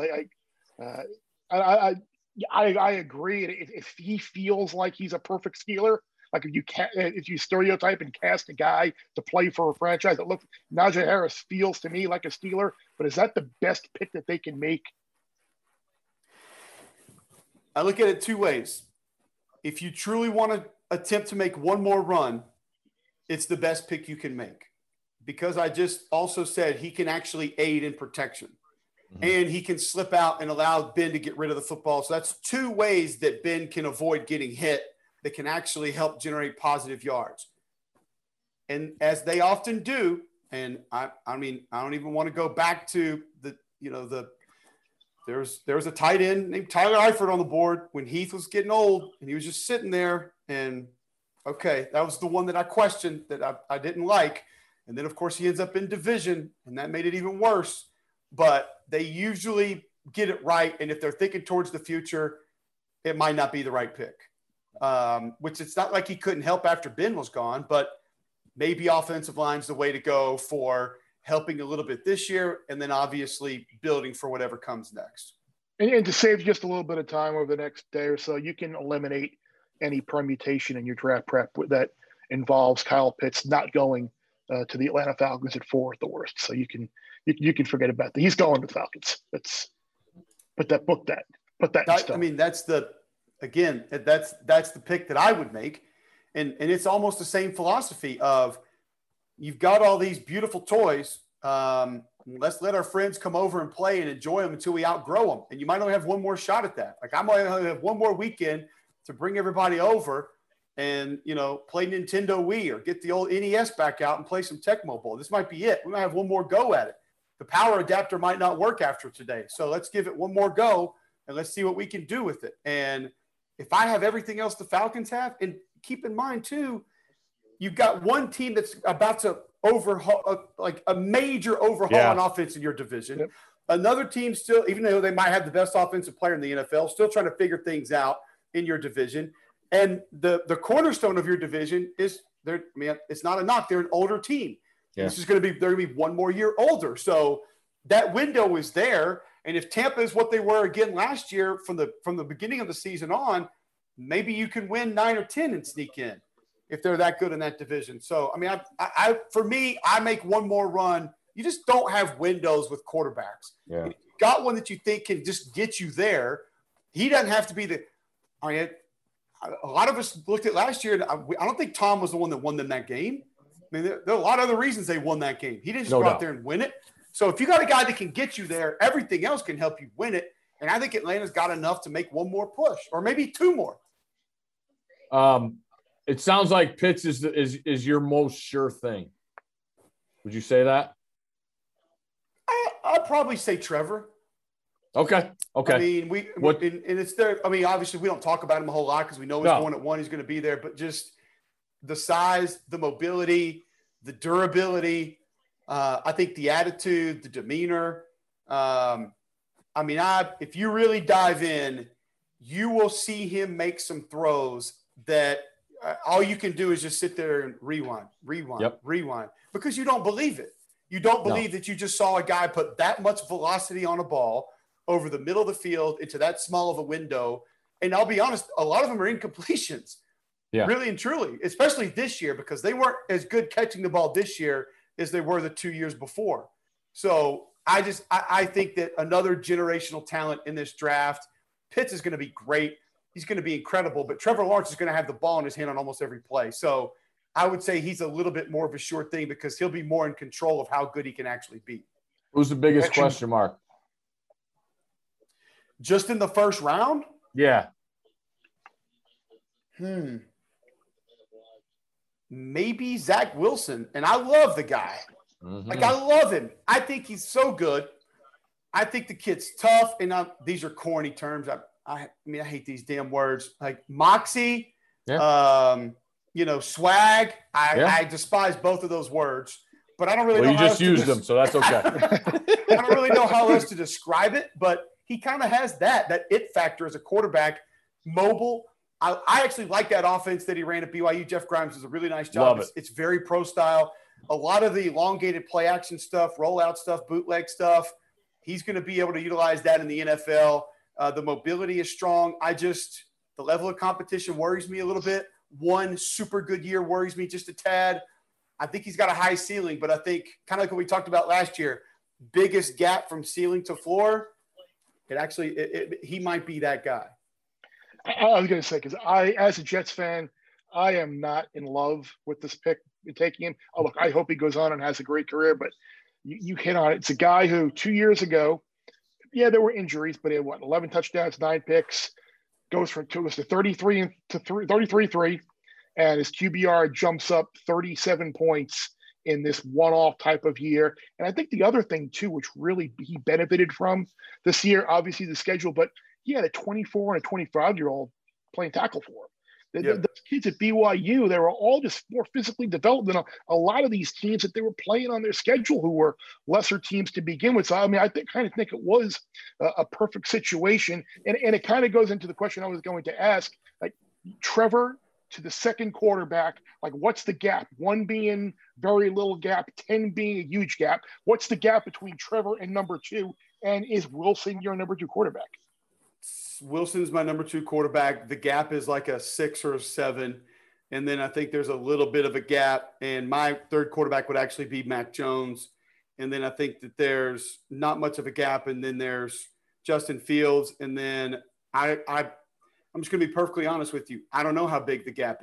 I agree. If he feels like he's a perfect Steeler, like if you stereotype and cast a guy to play for a franchise that look, Najee Harris feels to me like a Steeler, but is that the best pick that they can make? I look at it 2 ways. If you truly want to attempt to make one more run, it's the best pick you can make. Because I just also said he can actually aid in protection. Mm-hmm. And he can slip out and allow Ben to get rid of the football. So that's 2 ways that Ben can avoid getting hit that can actually help generate positive yards. And as they often do, and I mean, I don't even want to go back to there was a tight end named Tyler Eifert on the board when Heath was getting old and he was just sitting there and, okay, that was the one that I questioned that I didn't like. And then, of course, he ends up in division, and that made it even worse. But they usually get it right, and if they're thinking towards the future, it might not be the right pick. Which it's not like he couldn't help after Ben was gone, but maybe offensive line's the way to go for helping a little bit this year and then obviously building for whatever comes next. And to save just a little bit of time over the next day or so, you can eliminate any permutation in your draft prep that involves Kyle Pitts not going to the Atlanta Falcons at 4 at the worst. So you can forget about that. He's going to the Falcons. Put that in stone. I mean, that's the pick that I would make. And it's almost the same philosophy of you've got all these beautiful toys. Let's let our friends come over and play and enjoy them until we outgrow them. And you might only have one more shot at that. Like I might only have one more weekend to bring everybody over and, play Nintendo Wii or get the old NES back out and play some Tecmo Bowl. This might be it. We might have one more go at it. The power adapter might not work after today. So let's give it one more go and let's see what we can do with it. And if I have everything else the Falcons have, and keep in mind too, you've got one team that's about to overhaul, like a major overhaul on offense in your division. Yep. Another team still, even though they might have the best offensive player in the NFL, still trying to figure things out in your division. And the cornerstone of your division is it's not a knock. They're an older team. Yeah. This is they're going to be one more year older. So that window is there. And if Tampa is what they were again last year from the beginning of the season on, maybe you can win 9 or 10 and sneak in if they're that good in that division. So, for me, I make one more run. You just don't have windows with quarterbacks. Yeah. If you got one that you think can just get you there. He doesn't have to be a lot of us looked at last year, and I don't think Tom was the one that won them that game. I mean, there are a lot of other reasons they won that game. He didn't just go out there and win it. So if you got a guy that can get you there, everything else can help you win it. And I think Atlanta's got enough to make one more push or maybe 2 more. It sounds like Pitts is your most sure thing. Would you say that? I'd probably say Trevor. Okay. I mean, and it's there. I mean, obviously we don't talk about him a whole lot because we know he's going at 1. He's going to be there, but just the size, the mobility, the durability. I think the attitude, the demeanor. If you really dive in, you will see him make some throws that all you can do is just sit there and rewind, because you don't believe it. You don't believe that you just saw a guy put that much velocity on a ball over the middle of the field into that small of a window. And I'll be honest, a lot of them are incompletions, really and truly, especially this year, because they weren't as good catching the ball this year as they were the 2 years before. So I think that another generational talent in this draft. Pitts is going to be great. He's going to be incredible, but Trevor Lawrence is going to have the ball in his hand on almost every play. So I would say he's a little bit more of a sure thing because he'll be more in control of how good he can actually be. Who's the biggest question mark? Just in the first round? Yeah. Maybe Zach Wilson. And I love the guy. Mm-hmm. Like, I love him. I think he's so good. I think the kid's tough. And these are corny terms. I hate these damn words. Like moxie, swag. I despise both of those words. But I don't really know. You just used them, so that's okay. I don't really know how else to describe it. But he kind of has that it factor as a quarterback, mobile. I actually like that offense that he ran at BYU. Jeff Grimes does a really nice job. It's very pro style. A lot of the elongated play action stuff, rollout stuff, bootleg stuff, he's going to be able to utilize that in the NFL. The mobility is strong. The level of competition worries me a little bit. One super good year worries me just a tad. I think he's got a high ceiling, but I think kind of like what we talked about last year, biggest gap from ceiling to floor, he might be that guy. I was going to say, because as a Jets fan, I am not in love with this pick, taking him. Oh, look, I hope he goes on and has a great career, but you hit on it. It's a guy who 2 years ago, there were injuries, but he had 11 touchdowns, 9 picks, goes to 33-3, and his QBR jumps up 37 points in this one-off type of year. And I think the other thing too, which really he benefited from this year, obviously the schedule, but he had a 24 and a 25-year-old playing tackle for him. The kids at BYU, they were all just more physically developed than a lot of these teams that they were playing on their schedule who were lesser teams to begin with. So, I kind of think it was a perfect situation. And it kind of goes into the question I was going to ask, like Trevor to the second quarterback, like what's the gap? 1 being very little gap, 10 being a huge gap. What's the gap between Trevor and number 2? And is Wilson your number 2 quarterback? Wilson's my number 2 quarterback. The gap is like a 6 or a 7. And then I think there's a little bit of a gap. And my third quarterback would actually be Mac Jones. And then I think that there's not much of a gap. And then there's Justin Fields. And then I'm just going to be perfectly honest with you. I don't know how big the gap is.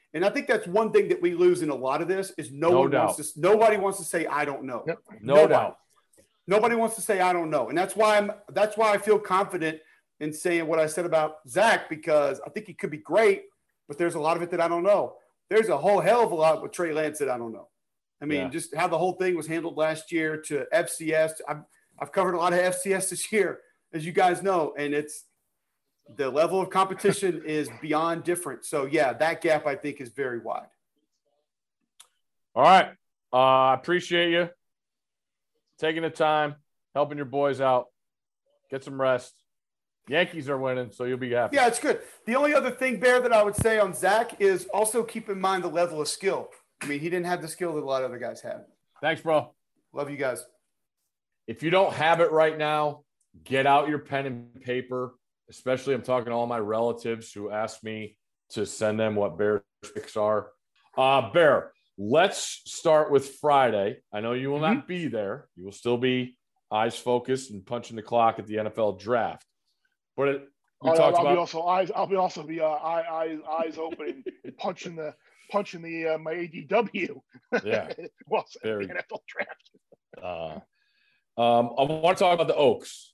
And I think that's one thing that we lose in a lot of this is nobody wants to say, I don't know. Yep. No doubt. Nobody wants to say, I don't know. And that's why I feel confident in saying what I said about Zach, because I think he could be great, but there's a lot of it that I don't know. There's a whole hell of a lot with Trey Lance that I don't know. I mean, just how the whole thing was handled last year to FCS. I've covered a lot of FCS this year, as you guys know, and it's the level of competition is beyond different. So, yeah, that gap I think is very wide. All right. I appreciate you taking the time, helping your boys out. Get some rest. Yankees are winning, so you'll be happy. Yeah, it's good. The only other thing, Bear, that I would say on Zach is also keep in mind the level of skill. I mean, he didn't have the skill that a lot of other guys had. Thanks, bro. Love you guys. If you don't have it right now, get out your pen and paper. Especially, I'm talking to all my relatives who ask me to send them what Bear's picks are. Bear, let's start with Friday. I know you will not be there. You will still be eyes focused and punching the clock at the NFL draft. But I'll be also eyes open and punching the my ADW. Yeah, well, the NFL draft. I want to talk about the Oaks.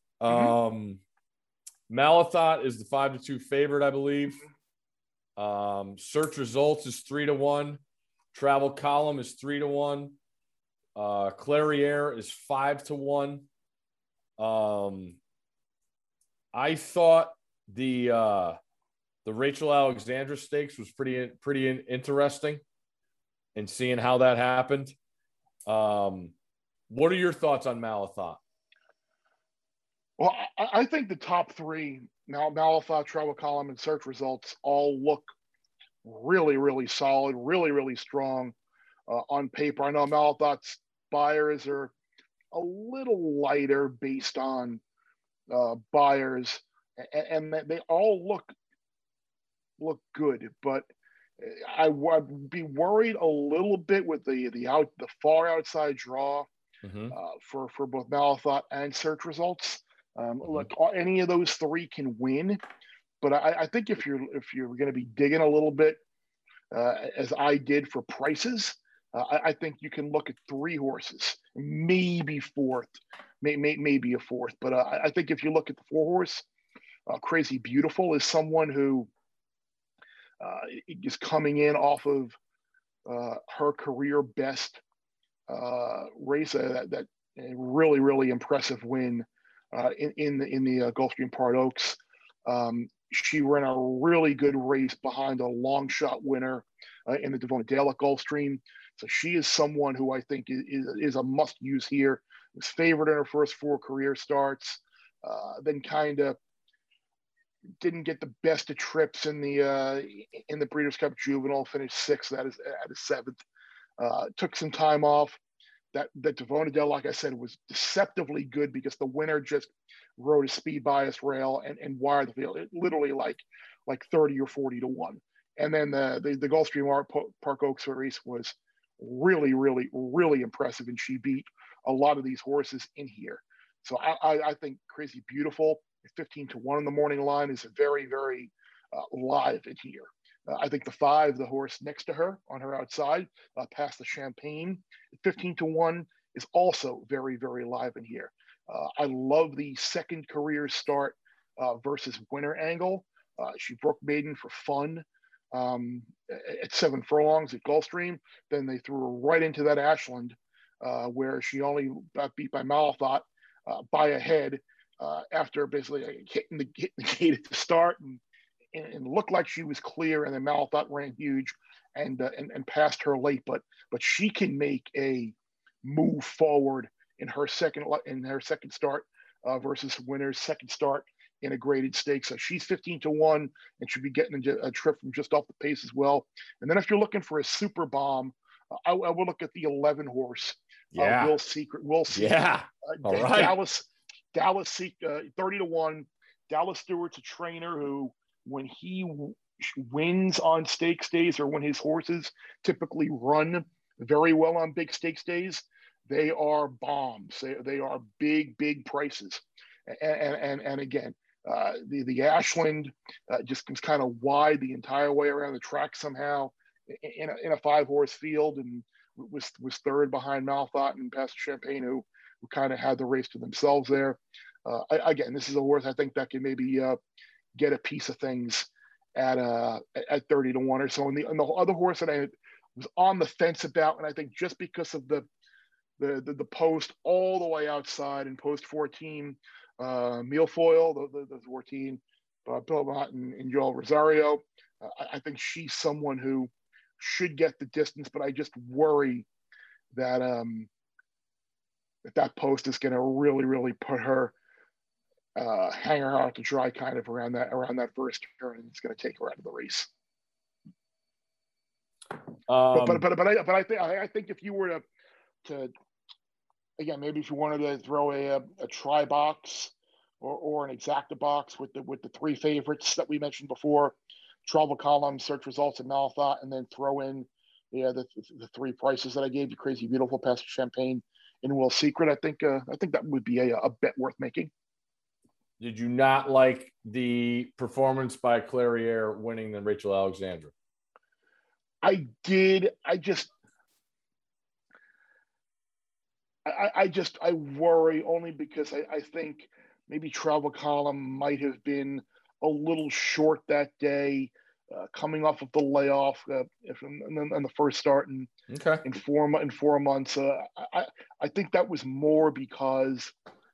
Malathot is the 5-2 favorite, I believe. Search results is 3-1. Travel column is 3-1. Clariere is 5-1. I thought the Rachel Alexandra stakes was pretty interesting, and seeing how that happened. What are your thoughts on Malathot? Well, I think the top three, Malathot, Travel Column, and Search results all look really, really solid, really, really strong on paper. I know Malathot's buyers are a little lighter based on buyers, and they all look good, but I would be worried a little bit with the far outside draw for both Malathot and Search results. Look, any of those three can win, but I think if you're going to be digging a little bit, as I did for prices, I think you can look at three horses, maybe fourth, maybe a fourth. But I think if you look at the 4-horse, Crazy Beautiful is someone who is coming in off of her career best race, that really, really impressive win in the Gulfstream Park Oaks. She ran a really good race behind a long shot winner in the Devona Dale at Gulfstream. So she is someone who I think is a must use here. Was favored in her first 4 career starts, then kind of didn't get the best of trips in the Breeders' Cup Juvenile. Finished 6th at his 7th. Took some time off. That Devona Dale, like I said, was deceptively good because the winner just rode a speed bias rail and wired the field. It literally like 30 or 40 to 1. And then the Gulfstream Park Oaks race was really, really, really impressive, and she beat a lot of these horses in here. So I think Crazy Beautiful, 15 to 1 in the morning line, is very, very live in here. I think the 5, the horse next to her on her outside, past the Champagne, 15 to 1, is also very, very live in here. I love the second career start versus winner angle. She broke maiden for fun at 7 furlongs at Gulfstream. Then they threw her right into that Ashland where she only got beat by Malathot by a head after basically hitting the gate at the start and looked like she was clear, and then Malathot ran huge and passed her late. But she can make a move forward in her second start versus winner's second start in a graded stake. So she's 15 to 1 and should be getting a trip from just off the pace as well. And then if you're looking for a super bomb, I will look at the 11 horse. Yeah. Will Secret. Yeah. All right. Dallas 30 to 1. Dallas Stewart's a trainer who, when he wins on stakes days, or when his horses typically run very well on big stakes days, they are bombs. They are big, big prices. And again, the Ashland just was kind of wide the entire way around the track somehow. in a 5-horse field and was third behind Malthot and Pastor Champagne, who kind of had the race to themselves there. Again, this is a horse I think that can maybe get a piece of things at 30-1 or so. And the other horse that I was on the fence about, and I think just because of the post all the way outside in post 14, Milfoil, the 14, Bill and Joel Rosario. I think she's someone who should get the distance, but I just worry that that post is going to really put her, hang her out to dry kind of around that first turn, and it's going to take her out of the race. But I think if you were to again, maybe if you wanted to throw a try box or an exacta box with the 3 favorites that we mentioned before, travel column, search results, and Malthot, and then throw in the 3 prices that I gave you: Crazy Beautiful, Pastor Champagne, and Will Secret. I think that would be a bet worth making. Did you not like the performance by Clairiere winning than Rachel Alexandra? I did. I worry only because I think maybe travel column might have been a little short that day, coming off of the layoff in the first start in 4 months. I think that was more because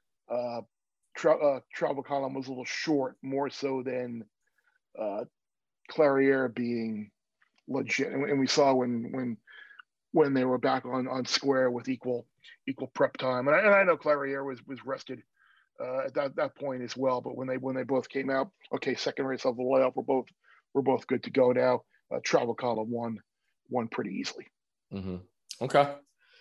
travel column was a little short, more so than Clairiere being legit. And we saw when they were back on square with equal prep time, and I know Clairiere was rested at that point as well. But when they both came out, okay, second race of the layoff, we're both good to go now. Travel column won pretty easily. Mm-hmm. Okay.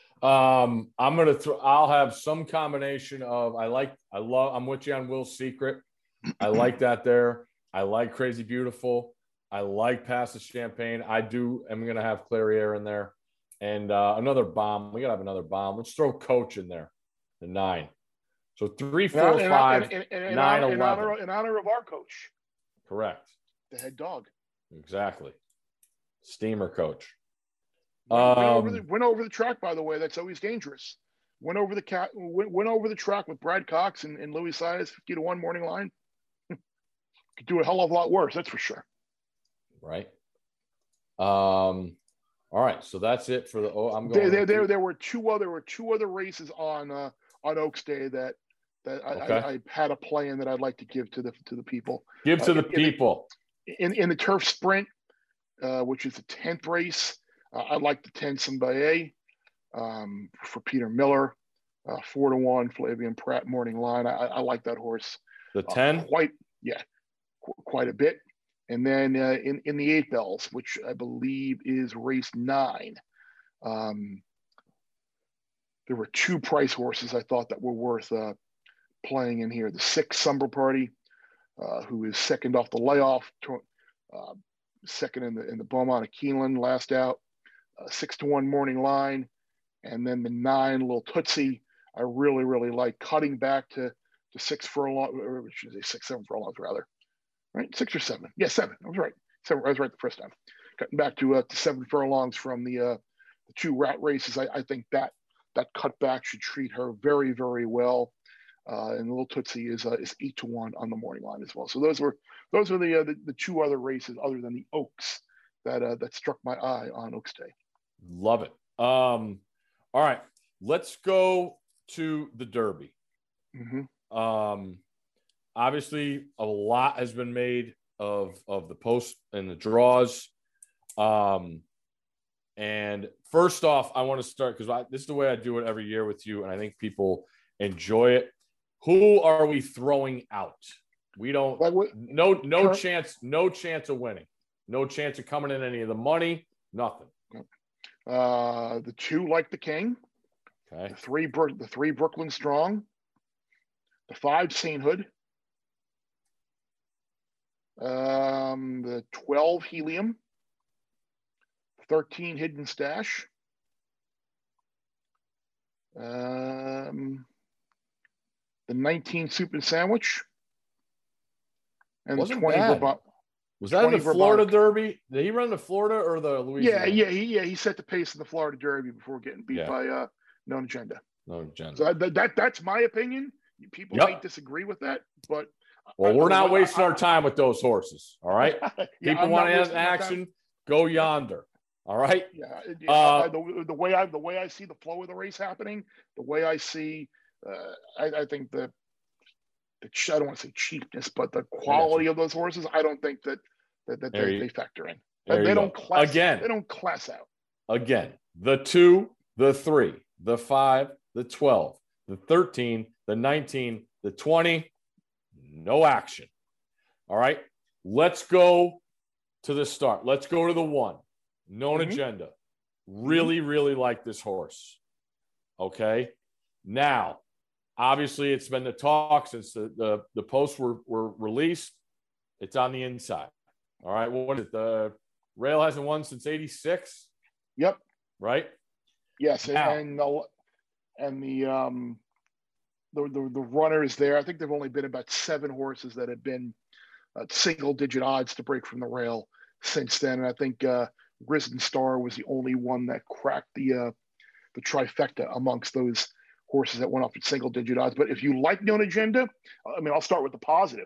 I'll have some combination of I'm with you on Will Secret. I like that there. I like Crazy Beautiful. I like Pass the Champagne. I'm going to have Clairiere in there. And another bomb. We got to have another bomb. Let's throw Coach in there, the 9. So 3, 4, 5, 9, 11. In honor of our coach. Correct. The head dog. Exactly. Steamer Coach. Went over the track, by the way. That's always dangerous. Went over the track with Brad Cox and Louis Saez, 50-1 morning line. Could do a hell of a lot worse, that's for sure. Right. All right, so that's it for the. There were two other races on Oaks Day that I had a plan that I'd like to give to the people. Give to the people. In the turf sprint, which is the 10th race, I like the 10 Simbaye for Peter Miller, 4-1 Flavian Pratt morning line. I like that horse. The 10, quite a bit. And then in the 8 bells, which I believe is race 9, there were 2 price horses I thought that were worth playing in here. The 6 Summer Party, who is second off the layoff, second in the Beaumont of Keeneland, last out, 6-1 morning line, and then the 9 Little Tootsie. I really like, cutting back to 6 furlongs, or which is 6-7 furlongs rather. Right, 6 or 7. Yeah, 7. I was right. 7. I was right the first time. Cutting back to 7 furlongs from the 2 rat races. I think that cutback should treat her very well. And Little Tootsie is 8-1 on the morning line as well. So those are the 2 other races other than the Oaks that struck my eye on Oaks Day. Love it. All right, let's go to the Derby. Mm-hmm. Obviously, a lot has been made of the post and the draws. And first off, I want to start because this is the way I do it every year with you, and I think people enjoy it. Who are we throwing out? We don't no chance of winning, no chance of coming in any of the money, nothing. The 2 Like the King, okay. The 3 Brooklyn Strong, the 5 Sainthood. The 12 Helium, 13 Hidden Stash, the 19 Soup and Sandwich, and the 20 Vermont. Was that in the Florida Derby? Did he run the Florida or the Louisiana? He set the pace in the Florida Derby before getting beat by Known Agenda. Known Agenda. So that's my opinion. People may disagree with that, but we're not wasting our time with those horses. All right. People want to have action. Go yonder. All right. The way I see the flow of the race happening, the way I see, I think I don't want to say cheapness, but the quality of those horses, I don't think that they factor in. They don't class out. Again, the 2, the 3, the 5, the 12, the 13, the 19, the 20, no action. All right. Let's go to the start. Let's go to the 1. Known Agenda. Really, really like this horse. Okay. Now, obviously, it's been the talk since the posts were released. It's on the inside. All right. What is it? The rail hasn't won since '86. Yep. Right. Yes, now, and the runners there. I think there've only been about 7 horses that have been single-digit odds to break from the rail since then. And I think Risen Star was the only one that cracked the trifecta amongst those horses that went off at single-digit odds. But if you like Known Agenda, I mean, I'll start with the positive.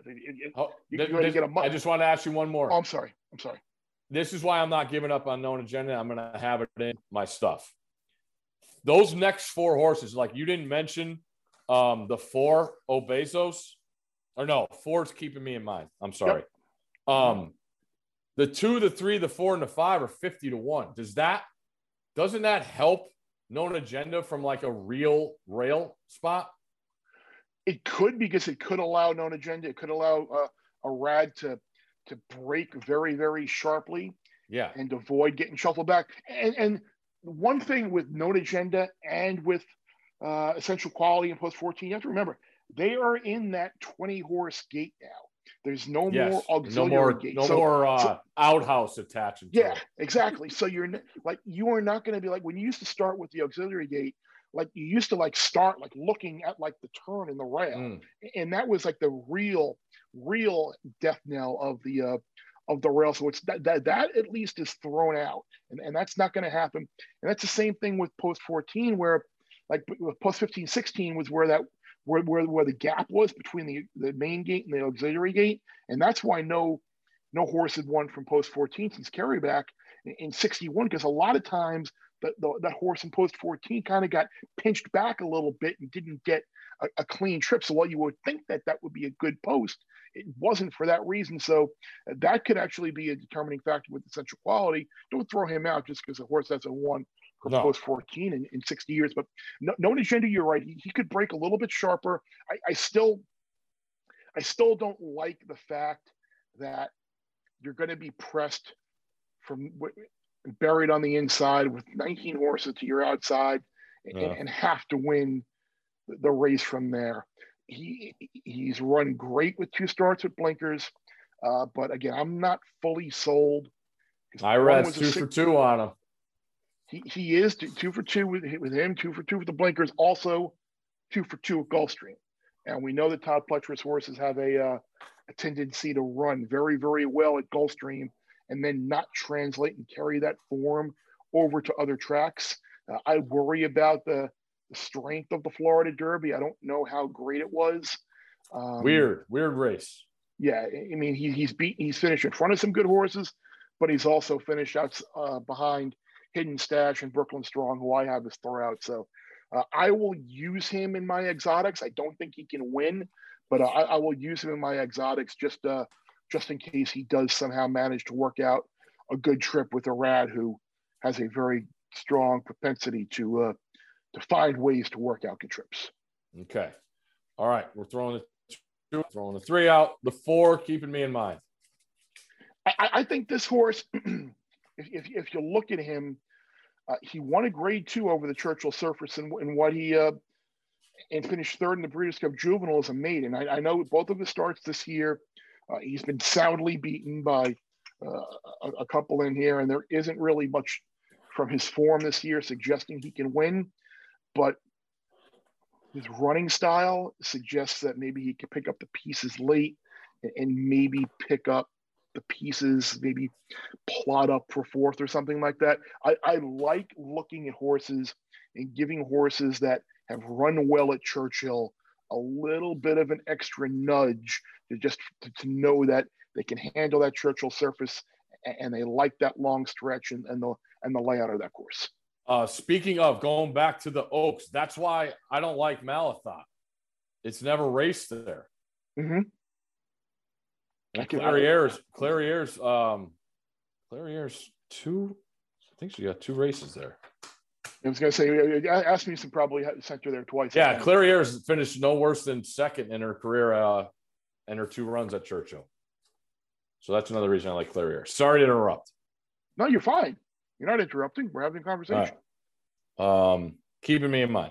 I just want to ask you one more. Oh, I'm sorry. This is why I'm not giving up on Known Agenda. I'm going to have it in my stuff. Those next 4 horses, like you didn't mention the 4 Obezos. Or no, 4's keeping me in mind. I'm sorry. Yep. The 2, the 3, the 4, and the 5 are 50-1. Doesn't that help Known Agenda from like a real rail spot? It could, because it could allow Known Agenda. It could allow a rad to break very, very sharply. Yeah. And avoid getting shuffled back. And one thing with Known Agenda and with Essential Quality and Post 14, you have to remember, they are in that 20-horse gate now. There's no more auxiliary gate. No more outhouse attachment. Yeah, exactly. So you are not going to be like when you used to start with the auxiliary gate, like you used to like start like looking at like the turn in the rail, and that was like the real death knell of the rail. So it's that at least is thrown out, and that's not going to happen. And that's the same thing with Post 14, where like with Post 15, 16 was where the gap was between the main gate and the auxiliary gate. And that's why no horse had won from Post 14 since Carryback in 61, because a lot of times that horse in Post 14 kind of got pinched back a little bit and didn't get a clean trip. So while you would think that would be a good post, it wasn't for that reason. So that could actually be a determining factor with Essential Quality. Don't throw him out just because a horse hasn't won from Post 14 in 60 years. But Known Agenda, you're right. He could break a little bit sharper. I still don't like the fact that you're going to be pressed from buried on the inside with 19 horses to your outside and have to win the race from there. He's run great with 2 starts with blinkers, but again, I'm not fully sold. I read 2 for 2 on him. He is 2 for 2 with him, 2 for 2 with the blinkers, also 2 for 2 with Gulfstream. And we know that Todd Pletcher's horses have a tendency to run very, very well at Gulfstream and then not translate and carry that form over to other tracks. I worry about the strength of the Florida Derby. I don't know how great it was. Weird race. Yeah, I mean, he's finished in front of some good horses, but he's also finished out behind Hidden Stash and Brooklyn Strong, who I have as throwout. So I will use him in my exotics. I don't think he can win, but I will use him in my exotics just in case he does somehow manage to work out a good trip with a rad who has a very strong propensity to find ways to work out good trips. Okay. All right. We're throwing the 3 out, the 4 keeping me in mind. I think this horse, if you look at him, he won a grade 2 over the Churchill Surface and what he and finished 3rd in the Breeders' Cup Juvenile as a maiden. I know both of his starts this year, he's been soundly beaten by a couple in here, and there isn't really much from his form this year suggesting he can win, but his running style suggests that maybe he can pick up the pieces late and maybe pick up the pieces, maybe plot up for fourth or something like that. I like looking at horses and giving horses that have run well at Churchill a little bit of an extra nudge to know that they can handle that Churchill surface and they like that long stretch and the layout of that course. Speaking of going back to the Oaks, that's why I don't like Malathaat. It's never raced there. Mm-hmm. And Clariere's two. I think she got 2 races there. I was going to say, Asmussen probably sent her there twice. Yeah, Clariere's finished no worse than second in her career and her 2 runs at Churchill. So that's another reason I like Clariere. Sorry to interrupt. No, you're fine. You're not interrupting. We're having a conversation. Right. Keeping me in mind.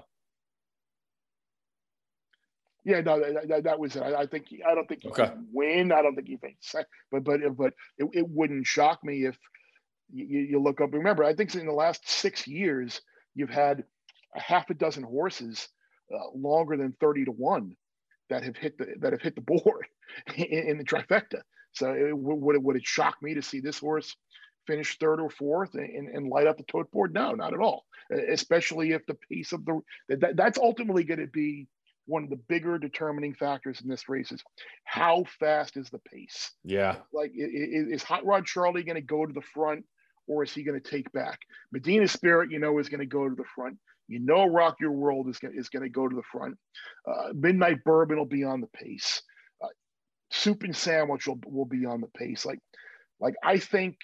Yeah, no, that was it. I don't think he can win. I don't think he thinks, but it wouldn't shock me if you look up. Remember, I think in the last 6 years you've had a half a dozen horses longer than 30-1 that have hit the board in the trifecta. So would it shock me to see this horse finish 3rd or 4th and light up the tote board? No, not at all. Especially if the pace of that's ultimately going to be one of the bigger determining factors in this race is how fast is the pace. Yeah. Like, is Hot Rod Charlie going to go to the front or is he going to take back? Medina Spirit, is going to go to the front. Rock Your World is going to go to the front. Midnight Bourbon will be on the pace. Soup and Sandwich will be on the pace. Like I think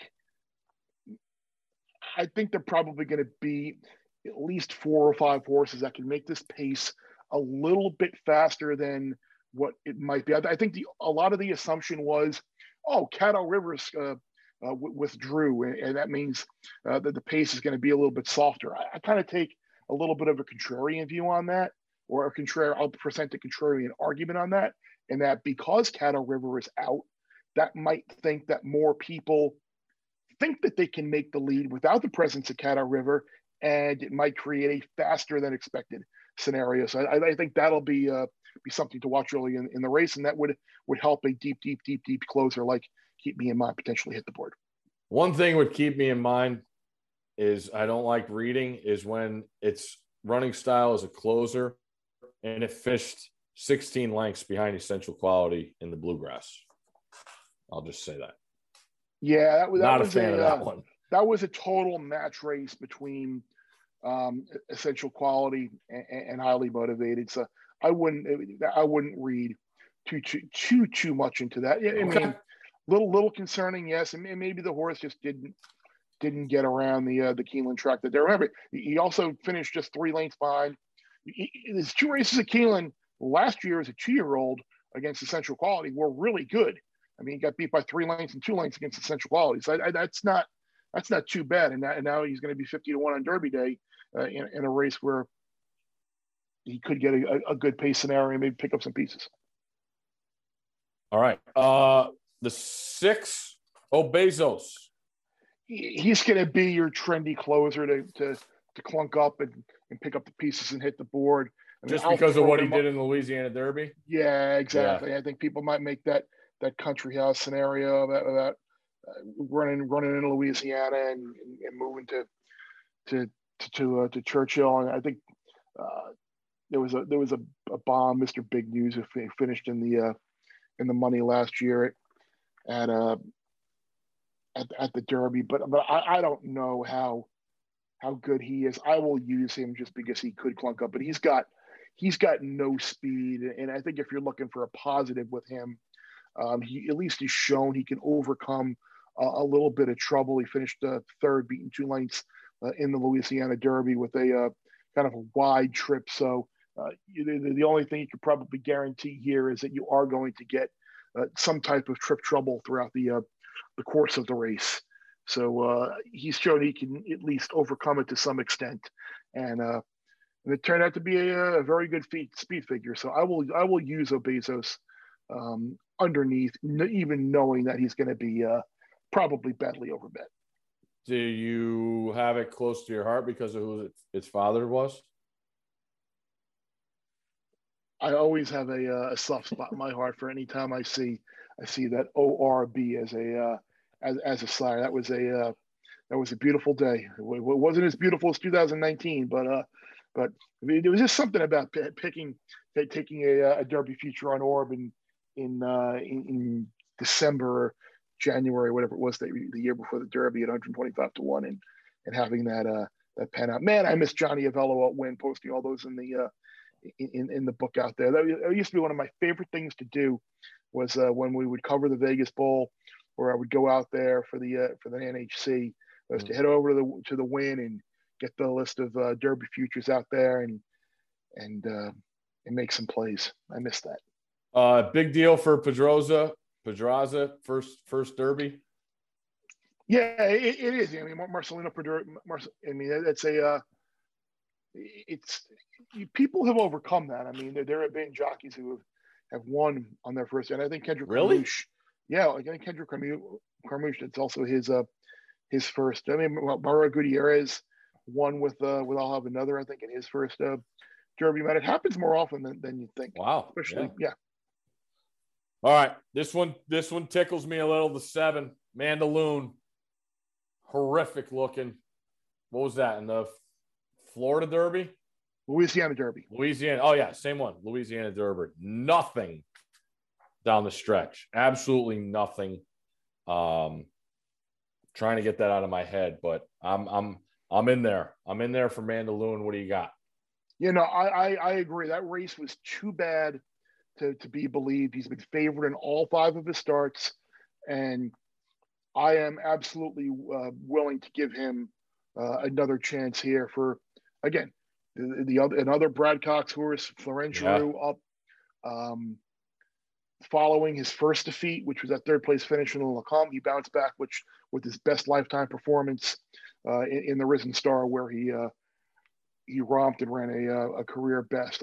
they're probably going to be at least 4 or 5 horses that can make this pace a little bit faster than what it might be. I think a lot of the assumption was, Caddo Rivers withdrew, and that means that the pace is going to be a little bit softer. I kind of take a little bit of a contrarian view on that, or I'll present a contrarian argument on that, and that because Caddo River is out, that might think that more people think that they can make the lead without the presence of Caddo River, and it might create a faster than expected scenario. So I think that'll be something to watch early in the race, and that would help a deep closer like Keep Me in Mind potentially hit the board. One thing would keep me in mind is I don't like reading is when its running style as a closer and it fished 16 lengths behind Essential Quality in the Bluegrass. I'll just say that. Yeah, that was not a fan of that one. That was a total match race between Essential Quality and Highly Motivated. So I wouldn't read too much into that. I mean, little concerning, yes, and maybe the horse just didn't get around the Keeneland track that they remember. He also finished just 3 lengths behind. His 2 races at Keeneland last year as a 2-year-old against Essential Quality were really good. I mean, he got beat by 3 lengths and 2 lengths against Essential Quality. So that's not too bad. And now he's going to be 50-1 on Derby Day in a race where he could get a good pace scenario and maybe pick up some pieces. All right. The 6, Bezos. He's going to be your trendy closer to clunk up and pick up the pieces and hit the board. Just because of what he did in the Louisiana Derby? Yeah, exactly. Yeah. I think people might make that country house scenario about running in Louisiana and moving to Churchill. And I think there was a bomb, Mr. Big News, who finished in the money last year at the Derby, but I don't know how good he is. I will use him just because he could clunk up, but he's got no speed, and I think if you're looking for a positive with him, he at least has shown he can overcome a little bit of trouble. He finished 3rd, beating 2 lengths in the Louisiana Derby with a kind of a wide trip. So the only thing you could probably guarantee here is that you are going to get some type of trip trouble throughout the course of the race. So he's shown he can at least overcome it to some extent, and it turned out to be a very good speed figure. So I will use Bezos underneath, even knowing that he's going to be probably badly overbet. Do you have it close to your heart because of who its father was? I always have a soft spot in my heart for any time I see I see that ORB as a slider. That was a beautiful day. It wasn't as beautiful as 2019, but it was just something about taking a Derby future on Orb in December, or January, whatever it was, the year before the Derby at 125 to 1, and having that pen out. Man, I miss Johnny Avello at Win, posting all those in the book out there. That used to be one of my favorite things to do, was when we would cover the Vegas Bowl, or I would go out there for the NHC, was to head over to the Win and get the list of Derby futures out there and make some plays. I miss that. Big deal for Pedraza, first Derby. Yeah, it is. I mean, Marcelino Pedraza. I mean, people have overcome that. I mean, there have been jockeys who have won on their first, and I think Kendrick Carmouche. Yeah, I think Kendrick Carmouche. It's also his first. I mean, Mauro Gutierrez won with I'll Have Another, I think, in his first Derby. Man, it happens more often than you think. Wow. Especially, yeah. All right, this one tickles me a little. The 7, Mandaloun, horrific looking. What was that in the Florida Derby? Louisiana Derby. Louisiana. Oh yeah, same one. Louisiana Derby. Nothing down the stretch. Absolutely nothing. Trying to get that out of my head, but I'm in there. I'm in there for Mandaloun. What do you got? I agree. That race was too bad to be believed. He's been favored in all 5 of his starts, and I am absolutely willing to give him another chance here for, again, another Brad Cox horse, Florent Geroux, up, following his first defeat, which was that 3rd place finish in the Lecomte. He bounced back, with his best lifetime performance in the Risen Star, where he romped and ran a career best.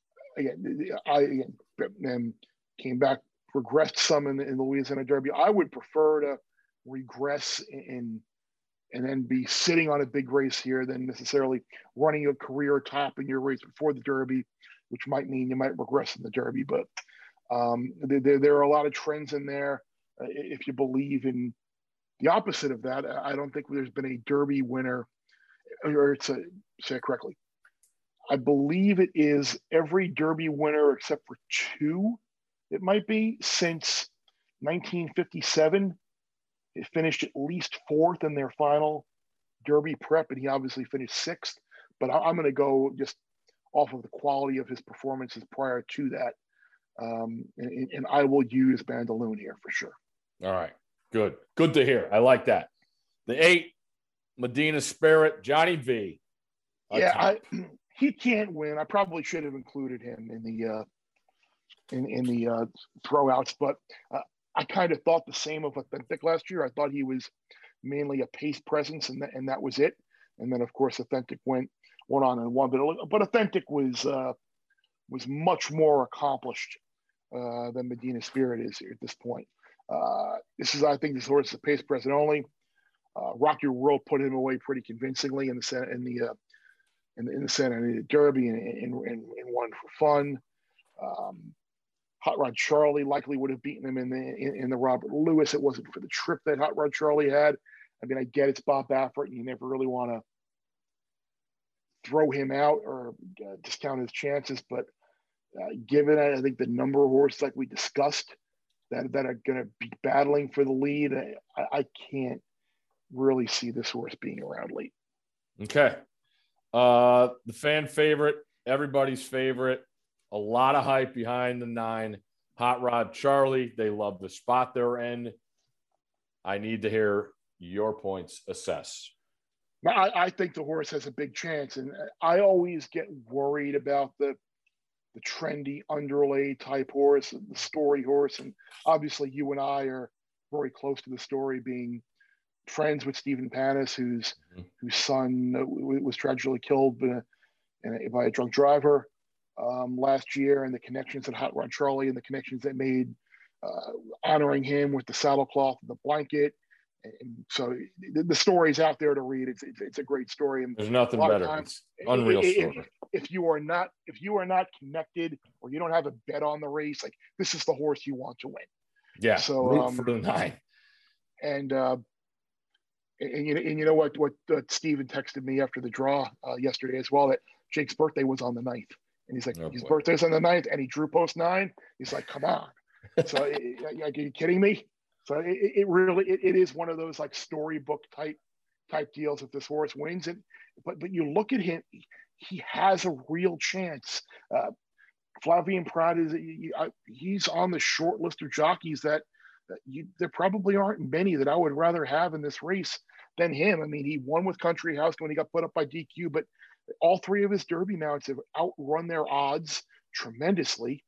And came back, regressed some in the Louisiana Derby. I would prefer to regress and then be sitting on a big race here than necessarily running a career top in your race before the Derby, which might mean you might regress in the Derby. But there are a lot of trends in there. If you believe in the opposite of that, I don't think there's been a Derby winner, or to say it correctly, I believe it is every Derby winner except for 2, it might be, since 1957. It finished at least 4th in their final Derby prep, and he obviously finished 6th. But I'm going to go just off of the quality of his performances prior to that. And I will use Mandaloun here for sure. All right. Good to hear. I like that. The 8, Medina Spirit, Johnny V. He can't win. I probably should have included him in the throwouts, but I kind of thought the same of Authentic last year. I thought he was mainly a pace presence, and that was it. And then, of course, Authentic went on and won, but Authentic was much more accomplished than Medina Spirit is here at this point. I think this horse is a pace present only. Rocky World put him away pretty convincingly in the Santa Anita Derby and won for fun. Hot Rod Charlie likely would have beaten him in the Robert Lewis. It wasn't for the trip that Hot Rod Charlie had. I mean, I get it's Bob Baffert, and you never really want to throw him out or discount his chances. But given, I think, the number of horses like we discussed that are going to be battling for the lead, I can't really see this horse being around late. Okay. The fan favorite, everybody's favorite, a lot of hype behind the 9, Hot Rod Charlie. They love the spot they're in. I need to hear your points assess. I think the horse has a big chance, and I always get worried about the trendy underlay type horse, the story horse, and obviously you and I are very close to the story, being friends with Stephen Panis, whose son was tragically killed by a drunk driver last year, and the connections that Hot Rod Charlie and the connections they made honoring him with the saddlecloth and the blanket. And so the story's out there to read. It's a great story. And there's nothing better. It's unreal story. If you are not connected, or you don't have a bet on the race, like, this is the horse you want to win. Yeah. So root for the 9. And you know what Steven texted me after the draw yesterday as well, that Jake's birthday was on the 9th. And he's like, his birthday's on the 9th, and he drew post 9. He's like, come on. So are you kidding me? So it really is one of those like storybook type deals if this horse wins. But you look at him, he has a real chance. Flavien Prat he's on the short list of jockeys that there probably aren't many that I would rather have in this race than him. I mean, he won with Country House when he got put up by DQ, but all 3 of his Derby mounts have outrun their odds tremendously.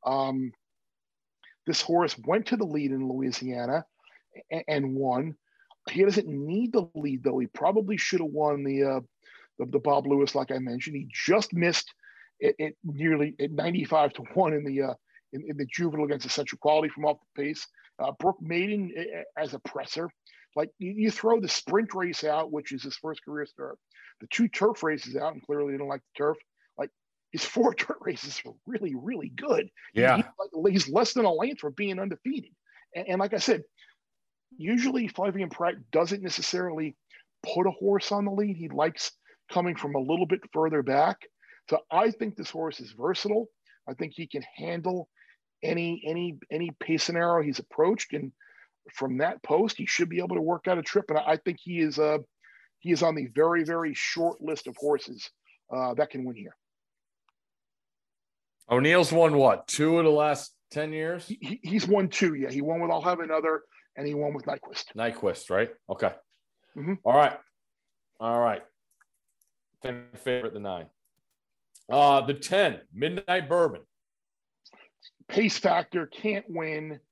This horse went to the lead in Louisiana and won. He doesn't need the lead, though. He probably should have won the Bob Lewis, like I mentioned. He just missed it nearly at 95-1 in the juvenile against Essential Quality from off the pace. Brooke Maiden as a presser. Like you throw the sprint race out, which is his first career start, the 2 turf races out, and clearly they don't like the turf. Like his 4 dirt races are really, really good. Yeah. He's less than a length from being undefeated. And like I said, usually Flavien Prat doesn't necessarily put a horse on the lead. He likes coming from a little bit further back. So I think this horse is versatile. I think he can handle any pace scenario he's approached, and from that post, he should be able to work out a trip. And I think he is on the very, very short list of horses that can win here. O'Neill's won what? 2 of the last 10 years? He's won 2. Yeah, he won with I'll Have Another, and he won with Nyquist. Nyquist, right? Okay. Mm-hmm. All right. Favorite, the 9. The 10, Midnight Bourbon. Pace factor, can't win.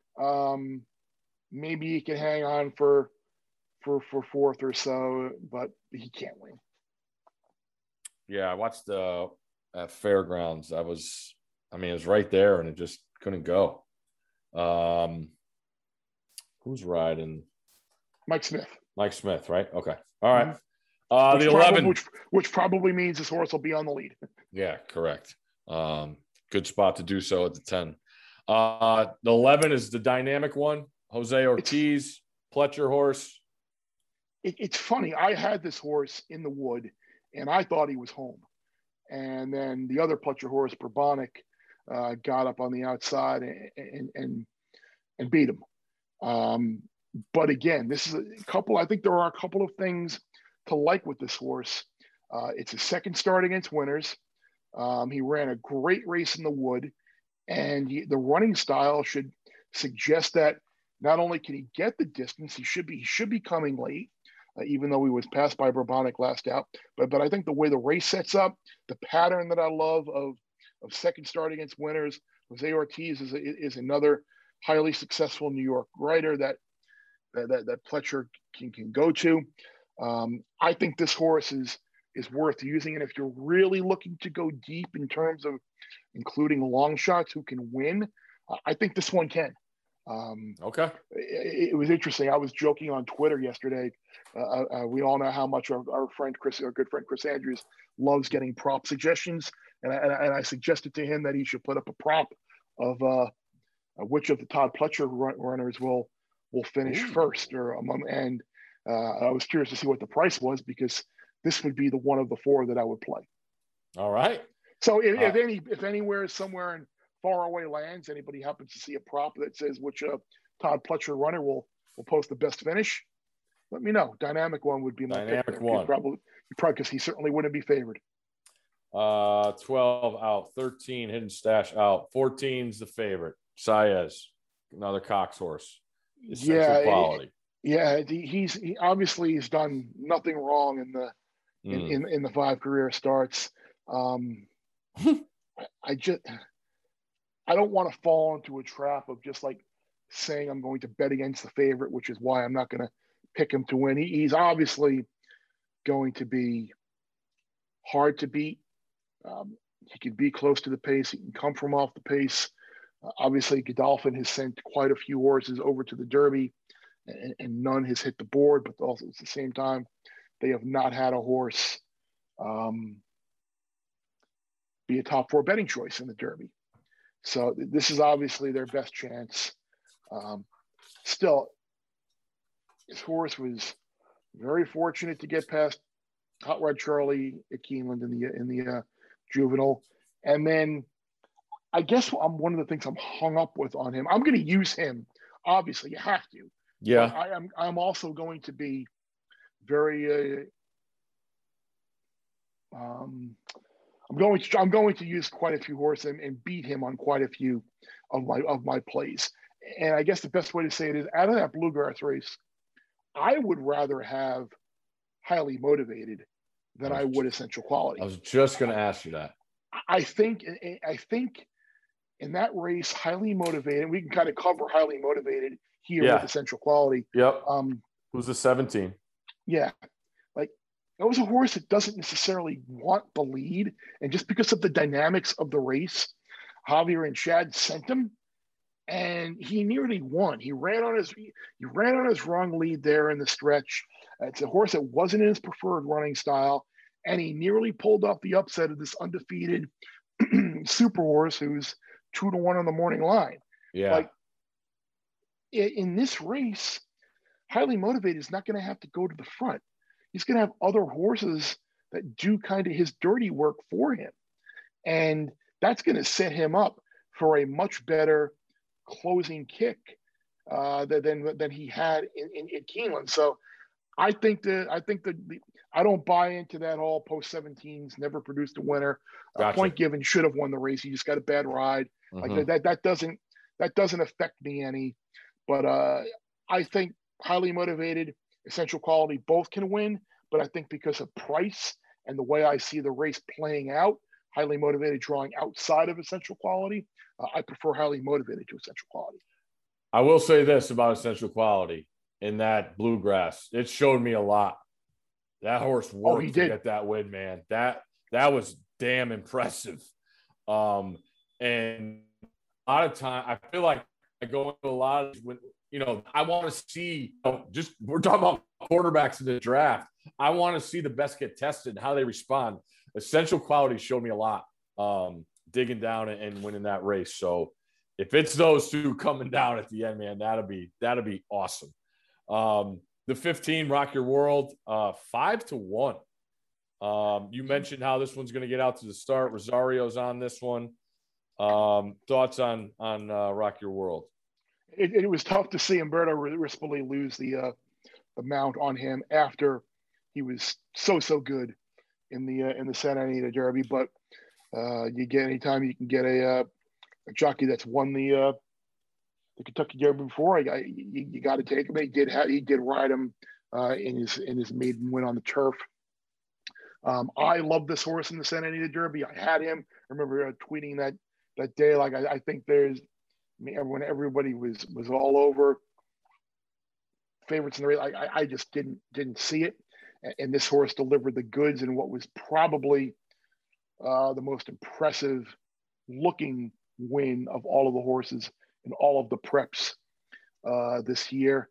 Maybe he can hang on for 4th or so, but he can't win. Yeah, I watched at Fairgrounds. It was right there, and it just couldn't go. Who's riding? Mike Smith. Mike Smith, right? Okay. All right. The 11, which probably means this horse will be on the lead. Yeah, correct. Good spot to do so at the 10. The 11 is the dynamic one. Jose Ortiz, Pletcher horse. It's funny. I had this horse in the wood, and I thought he was home. And then the other Pletcher horse, Bourbonic, got up on the outside and beat him. But again, this is a couple. I think there are a couple of things to like with this horse. It's his second start against winners. He ran a great race in the wood, and the running style should suggest that not only can he get the distance, he should be coming late, even though he was passed by Bourbonic last out. But I think the way the race sets up, the pattern that I love of second start against winners, Jose Ortiz is another highly successful New York rider that Pletcher can go to. I think this horse is worth using, and if you're really looking to go deep in terms of including long shots who can win, I think this one can. Okay. It was interesting. I was joking on Twitter yesterday. We all know how much our good friend Chris Andrews loves getting prop suggestions, and I suggested to him that he should put up a prop of which of the Todd Pletcher runners will finish first or among. And I was curious to see what the price was, because this would be the one of the 4 that I would play. All right. So if anywhere somewhere in faraway lands, anybody happens to see a prop that says which Todd Pletcher runner will post the best finish, let me know. Dynamic one would be my dynamic one. Probably because he certainly wouldn't be favored. 12 out, 13 Hidden Stash out, 14's the favorite. Saez, another Cox horse. Quality. He obviously has done nothing wrong in the 5 career starts. I don't want to fall into a trap of just like saying I'm going to bet against the favorite, which is why I'm not going to pick him to win. He's obviously going to be hard to beat. He can be close to the pace. He can come from off the pace. Obviously, Godolphin has sent quite a few horses over to the Derby, and none has hit the board, but also at the same time, they have not had a horse be a top 4 betting choice in the Derby. So this is obviously their best chance. Still, his horse was very fortunate to get past Hot Rod Charlie at Keeneland in the juvenile, and then I guess one of the things I'm hung up with on him. I'm going to use him. Obviously, you have to. Yeah. But I'm also going to be very. I'm going to use quite a few horses and beat him on quite a few of my plays. And I guess the best way to say it is, out of that Bluegrass race, I would rather have Highly Motivated than I would Essential Quality. I was just going to ask you that. I think in that race, Highly Motivated, we can kind of cover Highly Motivated here with Essential Quality. Yep. Who's the 17? Yeah. Like, that was a horse that doesn't necessarily want the lead. And just because of the dynamics of the race, Javier and Chad sent him, and he nearly won. He ran on his wrong lead there in the stretch. It's a horse that wasn't in his preferred running style, and he nearly pulled off the upset of this undefeated super horse who's 2-1 on the morning line. Yeah. Like, in this race, Highly Motivated is not going to have to go to the front. He's going to have other horses that do kind of his dirty work for him. And that's going to set him up for a much better closing kick than he had in Keeneland. So I think I don't buy into that whole post 17s never produced a winner. Gotcha. Point Given should have won the race. He just got a bad ride. Mm-hmm. Like that doesn't affect me any. But I think Highly Motivated, Essential Quality both can win. But I think because of price and the way I see the race playing out, Highly Motivated drawing outside of Essential Quality, I prefer Highly Motivated to Essential Quality. I will say this about Essential Quality in that Bluegrass. It showed me a lot. That horse worked to get that win, man. That was damn impressive. And a lot of time, I feel like I go into a lot of when, I want to see, we're talking about quarterbacks in the draft. I want to see the best get tested and how they respond. Essential Quality showed me a lot, digging down and winning that race. So if it's those two coming down at the end, man, that'll be awesome. The 15, Rock Your World, 5-1. You mentioned how this one's going to get out to the start. Rosario's on this one. Thoughts on Rock Your World? It was tough to see Umberto Rispoli lose the mount on him after he was so good in the Santa Anita Derby. But you get anytime you can get a jockey that's won the Kentucky Derby before, you got to take him. He did ride him in his maiden win on the turf. I love this horse in the Santa Anita Derby. I had him. I remember tweeting that day. Like I think when everybody was all over favorites in the race, I just didn't see it. And this horse delivered the goods in what was probably the most impressive looking win of all of the horses in all of the preps this year.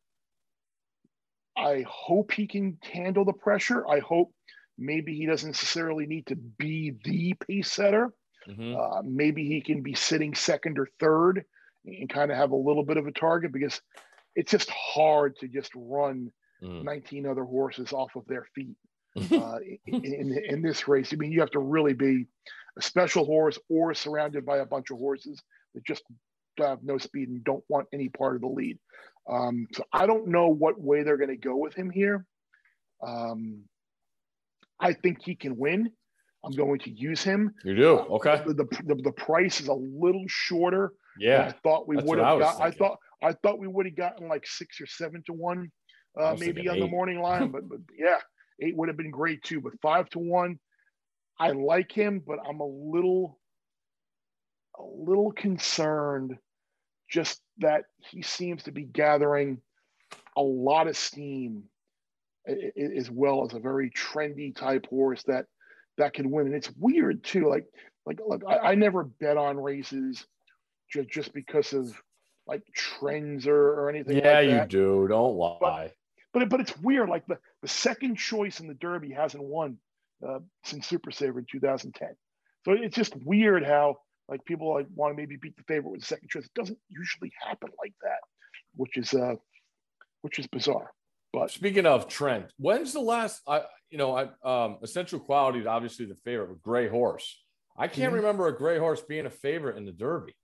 I hope he can handle the pressure. I hope maybe he doesn't necessarily need to be the pace setter. Mm-hmm. Maybe he can be sitting second or third and kind of have a little bit of a target, because it's just hard to just run 19 other horses off of their feet in this race. I mean, you have to really be a special horse or surrounded by a bunch of horses that just have no speed and don't want any part of the lead. So I don't know what way they're going to go with him here. I think he can win. I'm going to use him. You do? Okay. The price is a little shorter. Yeah. I thought we would have got. I thought we would have gotten like 6 or 7-1, maybe on 8. The morning line. but yeah, 8 would have been great too. But 5-1, I like him, but I'm a little concerned just that he seems to be gathering a lot of steam, as well as a very trendy type horse that can win. And it's weird too. Like I never bet on races just because of like trends or anything. Yeah, like that. You do. Don't lie. But it's weird. Like the second choice in the Derby hasn't won since Super Saver in 2010. So it's just weird how like people like want to maybe beat the favorite with the second choice. It doesn't usually happen like that. which is bizarre. But speaking of Trent, when's the last? Essential Quality is obviously the favorite with Gray Horse. I can't remember a Gray Horse being a favorite in the Derby.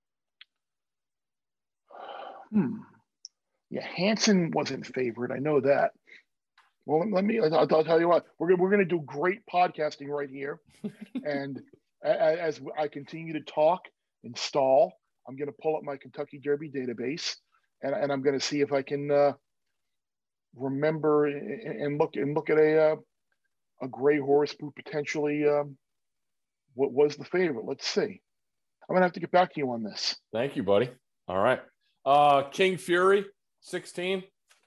Yeah, Hansen wasn't favored. I know that. Well, I'll tell you what, we're going to do great podcasting right here. And as I continue to talk and stall, I'm going to pull up my Kentucky Derby database, and I'm going to see if I can remember and look at a Gray Horse who potentially what was the favorite. Let's see. I'm going to have to get back to you on this. Thank you, buddy. All right. King Fury, 16.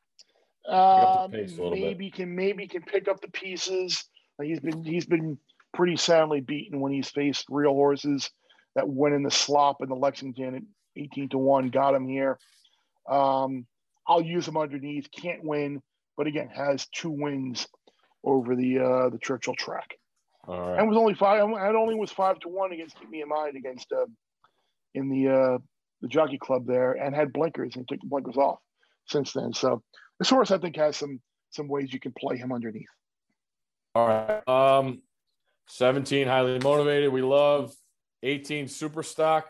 Maybe can pick up the pieces. He's been pretty soundly beaten when he's faced real horses that went in the slop in the Lexington at 18-1. Got him here. I'll use him underneath. Can't win, but again has 2 wins over the Churchill track. All right. And was only 5. I only was 5-1 against Keep Me in Mind against in the Jockey Club there, and had blinkers and took the blinkers off since then. So this horse I think has some ways you can play him underneath. All right. 17 Highly Motivated. We love 18 Superstock.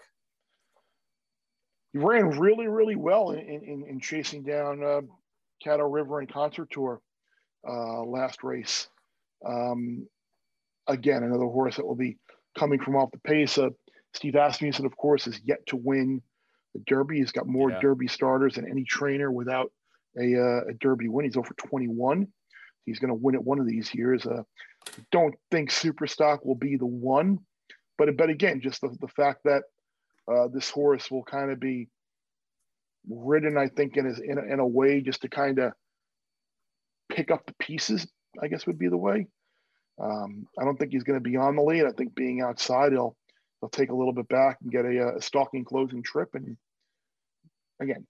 He ran really, really well in chasing down Caddo River and Concert Tour last race. Again, another horse that will be coming from off the pace. Steve Asmussen, of course, is yet to win the Derby. He's got more Derby starters than any trainer without a Derby win. He's over 21. He's going to win it one of these years. Don't think Superstock will be the one, but again, just the fact that this horse will kind of be ridden, I think, in a way just to kind of pick up the pieces, I guess would be the way. I don't think he's going to be on the lead. I think being outside, he'll take a little bit back and get a stalking closing trip. And again,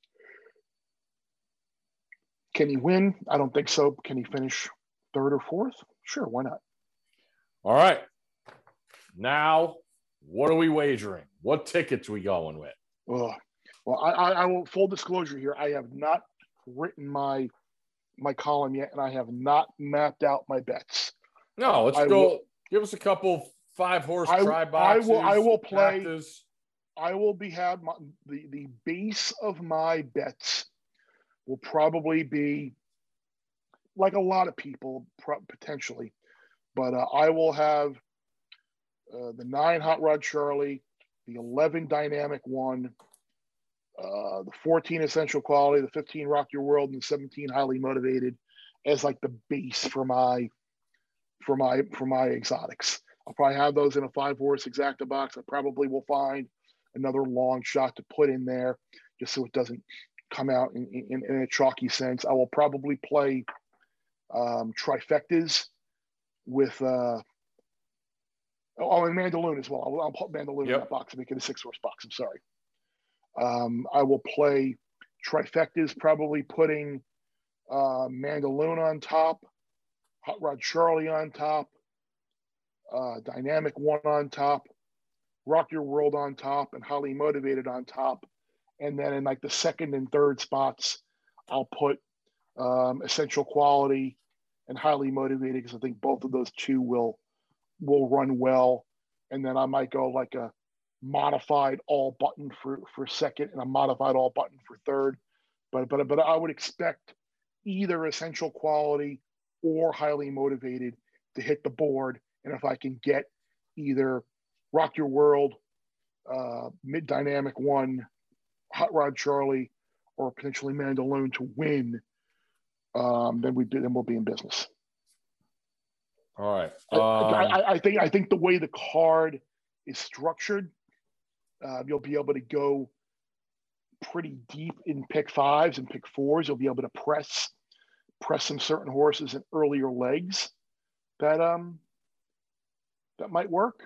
can he win? I don't think so. Can he finish 3rd or 4th? Sure, why not? All right. Now, what are we wagering? What tickets we going with? Well, I will, full disclosure here, I have not written my column yet, and I have not mapped out my bets. No, let's go. Give us a couple 5-horse try boxes. I will play. Practice. I will have the base of my bets will probably be like a lot of people potentially, but I will have the 9 Hot Rod Charlie, the 11 Dynamic One, the 14 Essential Quality, the 15 Rock Your World, and the 17 Highly Motivated as like the base for my exotics. I'll probably have those in a 5-horse exacta box. I probably will find another long shot to put in there just so it doesn't come out in a chalky sense. I will probably play trifectas with and Mandaloon as well. I'll put Mandaloon in that box and make it a 6-horse box. I'm sorry. I will play trifectas, probably putting Mandaloon on top, Hot Rod Charlie on top, Dynamic One on top, Rock Your World on top, and Highly Motivated on top. And then in like the 2nd and 3rd spots, I'll put Essential Quality and Highly Motivated, because I think both of those 2 will run well. And then I might go like a modified all button for 2nd and a modified all button for 3rd. But I would expect either Essential Quality or Highly Motivated to hit the board. And if I can get either Rock Your World, Mid Dynamic One, Hot Rod Charlie, or potentially Mandaloon to win, then we'll be in business. All right. I think the way the card is structured, you'll be able to go pretty deep in pick 5s and pick 4s. You'll be able to press some certain horses in earlier legs that might work.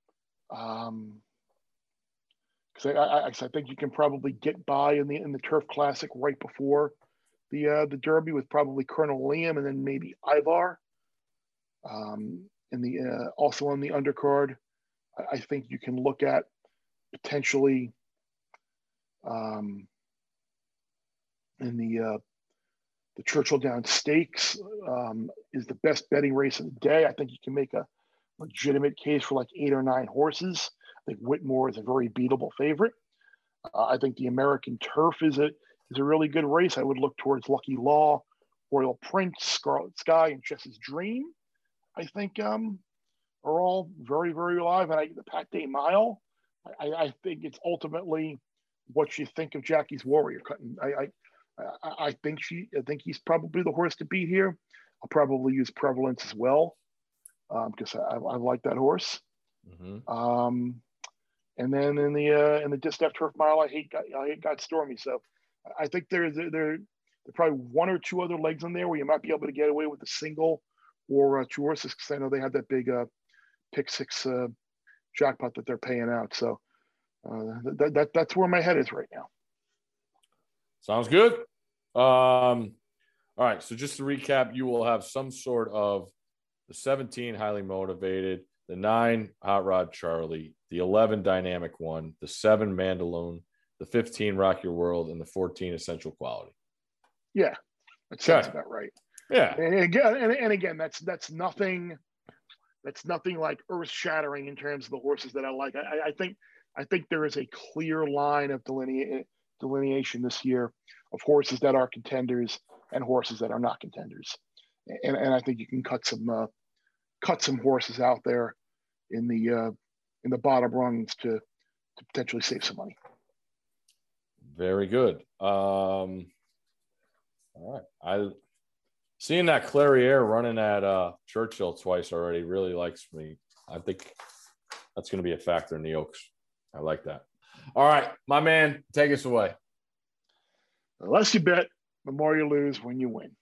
Because I think you can probably get by in the Turf Classic right before the Derby with probably Colonel Liam and then maybe Ivar. In the also on the undercard, I think you can look at potentially in the Churchill Downs Stakes is the best betting race of the day. I think you can make a legitimate case for like 8 or 9 horses. I think Whitmore is a very beatable favorite. I think the American Turf is a really good race. I would look towards Lucky Law, Royal Prince, Scarlet Sky, and Chess's Dream. I think are all very, very alive. And the Pat Day Mile, I think it's ultimately what you think of Jackie's Warrior Cutting. I think he's probably the horse to beat here. I'll probably use Prevalence as well because I like that horse. Mm-hmm. And then in the Distaff Turf Mile, I hate Got Stormy. So I think there are probably 1 or 2 other legs in there where you might be able to get away with a single or 2 horses because I know they have that big pick 6 jackpot that they're paying out. So that's where my head is right now. Sounds good. All right. So just to recap, you will have some sort of the 17 Highly Motivated, the 9 Hot Rod Charlie, the 11 Dynamic One, the 7 Mandaloon, the 15 Rock Your World, and the 14 Essential Quality. Yeah, that sounds about right. Yeah, and again, that's nothing like earth shattering in terms of the horses that I like. I think there is a clear line of delineation this year of horses that are contenders and horses that are not contenders, and I think you can cut some horses out there in the bottom rungs to potentially save some money. Very good. All right, seeing that Clairiere running at Churchill twice already really likes me. I think that's going to be a factor in the Oaks. I like that. All right, my man, take us away. The less you bet, the more you lose when you win.